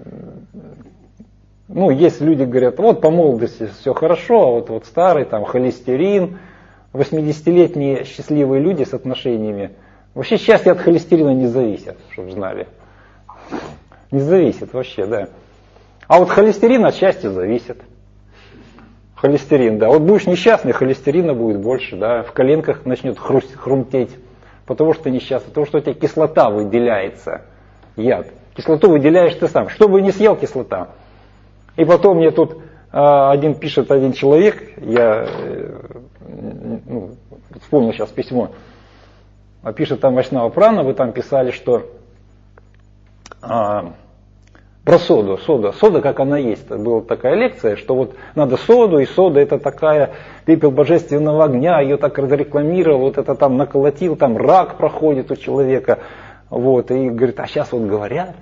ну, есть люди говорят, вот по молодости все хорошо, а вот, вот старый, там, холестерин, восьмидесятилетние счастливые люди с отношениями, вообще счастье от холестерина не зависит, чтобы знали. Не зависит вообще, да. А вот холестерин от счастья зависит. Холестерин, да. Вот будешь несчастный, холестерина будет больше, да. В коленках начнет хруст, хрумтеть. Потому что ты несчастный, потому что у тебя кислота выделяется, яд. Кислоту выделяешь ты сам, что бы ни съел кислота. И потом мне тут э, один пишет, один человек, я э, ну, вспомнил сейчас письмо, пишет там Вайшнава Прана, вы там писали, что э, про соду, сода, сода как она есть. Была такая лекция, что вот надо соду, и сода это такая пепел божественного огня, ее так разрекламировал, вот это там наколотил, там рак проходит у человека. Вот, и говорит, а сейчас вот говорят,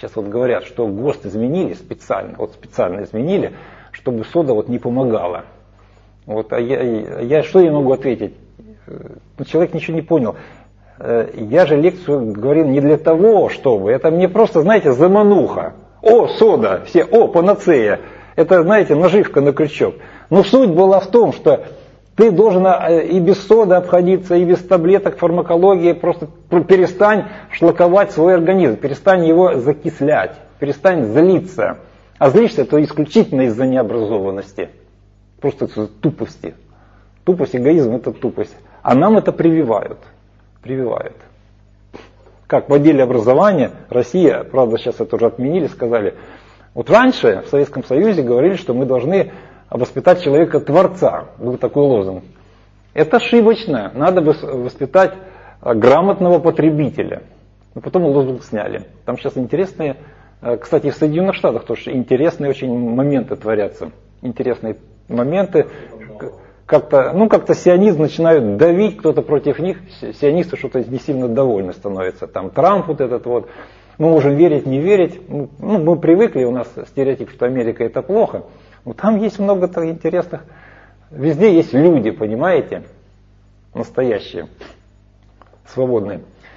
Сейчас вот говорят, что ГОСТ изменили специально, вот специально изменили, чтобы сода вот не помогала. Вот, а я, я что я могу ответить? Ну, человек ничего не понял. Я же лекцию говорил не для того, чтобы. Это мне просто, знаете, замануха. О, сода, все, о, панацея. Это, знаете, наживка на крючок. Но суть была в том, что ты должен и без соды обходиться, и без таблеток, фармакологии. Просто перестань шлаковать свой организм, перестань его закислять, перестань злиться. А злишься это исключительно из-за необразованности. Просто из-за тупости. Тупость, эгоизм – это тупость. А нам это прививают. Прививают. Как в отделе образования Россия, правда сейчас это уже отменили, сказали, вот раньше в Советском Союзе говорили, что мы должны воспитать человека-творца. Был такой лозунг. Это ошибочно. Надо воспитать грамотного потребителя. Но потом лозунг сняли. Там сейчас интересные, кстати, в Соединенных Штатах тоже интересные очень моменты творятся. Интересные моменты. Как-то, ну, как-то сионизм начинают давить, кто-то против них, сионисты что-то не сильно довольны становятся. Там Трамп вот этот вот, мы можем верить, не верить. Ну, мы привыкли, у нас стереотип, что Америка это плохо. Но там есть много интересных, везде есть люди, понимаете, настоящие, свободные.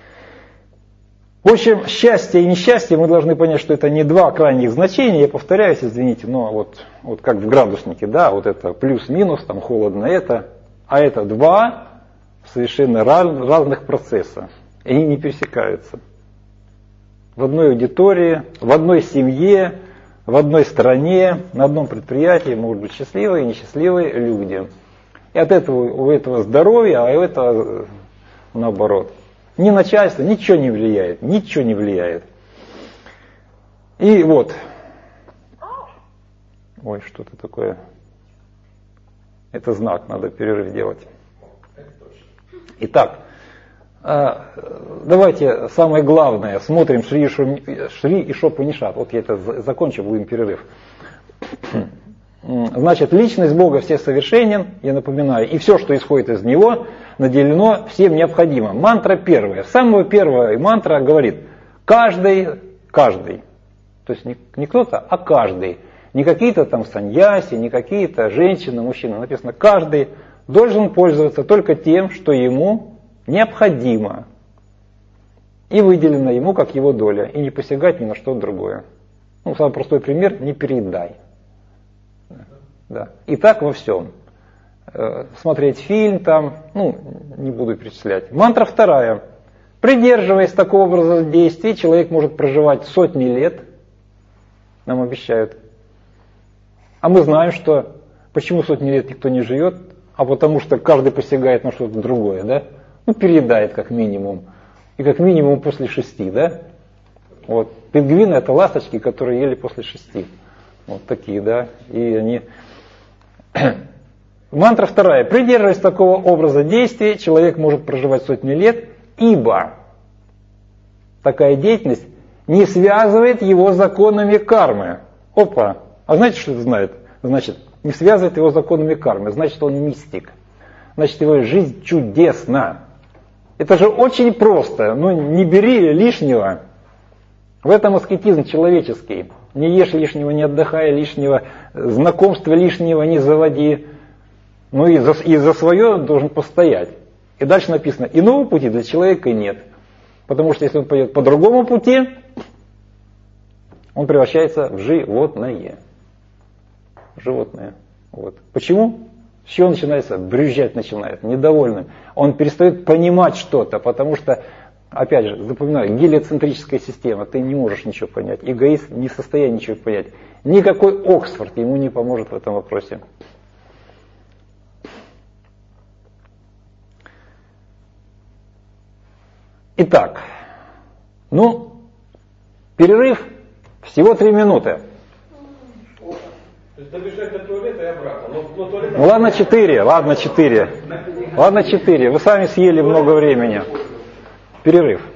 В общем, счастье и несчастье, мы должны понять, что это не два крайних значения. Я повторяюсь, извините, но вот, вот как в градуснике, да, вот это плюс-минус, там холодно это, а это два совершенно разных процесса. И они не пересекаются. В одной аудитории, в одной семье, в одной стране, на одном предприятии могут быть счастливые и несчастливые люди. И от этого у этого здоровья, а у этого наоборот. Ни начальство, ничего не влияет, ничего не влияет. И вот. Ой, что-то такое. Это знак, надо перерыв делать. Итак, давайте самое главное, смотрим Шри, Шри и Шопанишат. Вот я это закончу, будем перерыв. Значит, личность Бога все совершенен, я напоминаю, и все, что исходит из Него, наделено всем необходимым. Мантра первая. Самая первая мантра говорит, каждый, каждый, то есть не, не кто-то, а каждый, не какие-то там саньяси, не какие-то женщины, мужчины, написано, каждый должен пользоваться только тем, что ему необходимо, и выделено ему как его доля, и не посягать ни на что другое. Ну, самый простой пример, не передай. Да. И так во всем. Смотреть фильм там, ну, не буду перечислять. Мантра вторая. Придерживаясь такого образа действий, человек может проживать сотни лет, нам обещают. А мы знаем, что почему сотни лет никто не живет, а потому что каждый посягает на что-то другое, да? Ну, переедает как минимум. И как минимум после шести, да? Вот. Пингвины это ласточки, которые ели после шести. Вот такие, да? И они... Мантра вторая. Придерживаясь такого образа действий, человек может проживать сотни лет, ибо такая деятельность не связывает его с законами кармы. Опа! А знаете, что это значит? Значит, не связывает его с законами кармы. Значит, он мистик. Значит, его жизнь чудесна. Это же очень просто. Ну, не бери лишнего. В этом аскетизм человеческий. Не ешь лишнего, не отдыхай лишнего, знакомства лишнего не заводи. Ну и за, и за свое должен постоять. И дальше написано, иного пути для человека нет. Потому что если он пойдет по другому пути, он превращается в животное. Животное. Вот. Почему? С чего начинается? Брюзжать начинает, недовольным. Он перестает понимать что-то, потому что, опять же, запоминаю, гелиоцентрическая система, ты не можешь ничего понять. Эгоист не в состоянии ничего понять. Никакой Оксфорд ему не поможет в этом вопросе. Итак, ну, перерыв всего три минуты.
То есть добежать до туалета и обратно. Но, но туалет...
Ну ладно четыре, ладно четыре. Ладно четыре. Вы сами съели много времени. Перерыв.